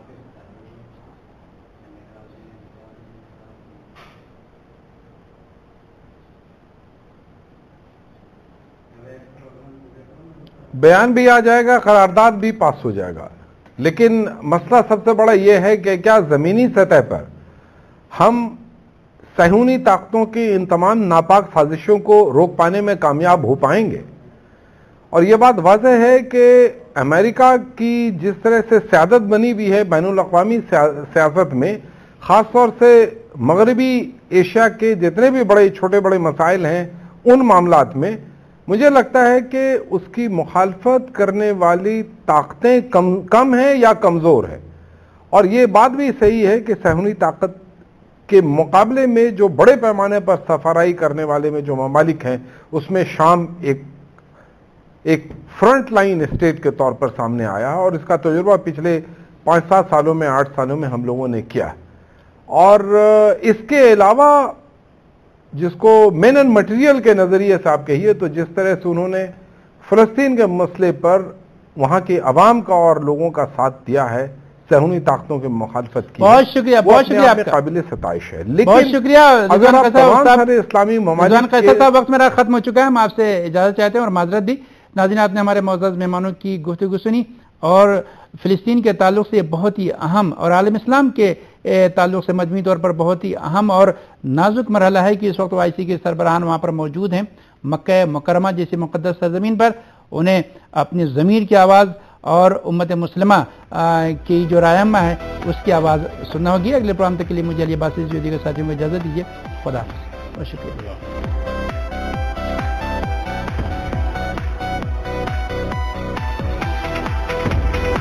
बयान भी आ जाएगा, करारदाद भी पास हो जाएगा, लेकिन मसला सबसे बड़ा यह है कि क्या ज़मीनी सतह पर हम सहूनी ताकतों की इन तमाम नापाक साजिशों को रोक पाने में कामयाब हो पाएंगे। और यह बात वाज़ेह है कि अमेरिका की जिस तरह से सियादत बनी हुई है बैनुल अक़वामी सियासत में, ख़ास तौर से मगरबी एशिया के जितने भी बड़े छोटे बड़े मसाइल हैं उन मामलात में, मुझे लगता है कि उसकी मुखालफत करने वाली ताकतें कम कम हैं या कमज़ोर हैं। और ये बात भी सही है कि सहूनी ताकत के मुकाबले में जो बड़े पैमाने पर सफाराई करने वाले में जो ममालिक हैं उसमें शाम एक एक फ्रंट लाइन स्टेट के तौर पर सामने आया, और इसका तजुर्बा पिछले पाँच सात सालों में, आठ सालों में हम लोगों ने किया। और इसके अलावा जिसको मेन एंड मटेरियल के नजरिए से आप कहिए तो जिस तरह से उन्होंने फ़लस्तीन के मसले पर वहां के अवाम का और लोगों का साथ दिया है, सहूनी ताकतों की मुखालफत की,
बहुत शुक्रिया, बहुत शुक्रिया आपका,
काबिल सताइश है। लेकिन
बहुत शुक्रिया
अगर आप सारे इस्लामी ममालिक
कैसा साहब, वक्त मेरा खत्म हो चुका है, हम आपसे इजाजत चाहते हैं और माजरत दी। नाज़रीन, आपने हमारे मोअज़्ज़ज़ मेहमानों की गुफ्तगू सुनी और फ़िलिस्तीन के ताल्लुक से बहुत ही अहम और आलम इस्लाम के ताल्लुक से मजमूई तौर पर बहुत ही अहम और नाजुक मरहला है कि इस वक्त ओ आई सी के सरबराहान वहाँ पर मौजूद हैं मक्का मुकर्रमा जैसी मुक़द्दस सरज़मीन पर। उन्हें अपनी ज़मीर की आवाज़ और उम्मत मुस्लिमा की जो रायमा है उसकी आवाज़ सुनना होगी। अगले प्रोग्राम तक के लिए मुझे अली अब्बासी जो दीगर साथियों को इजाज़त दीजिए। खुदा हाफ़िज़, बहुत शुक्रिया।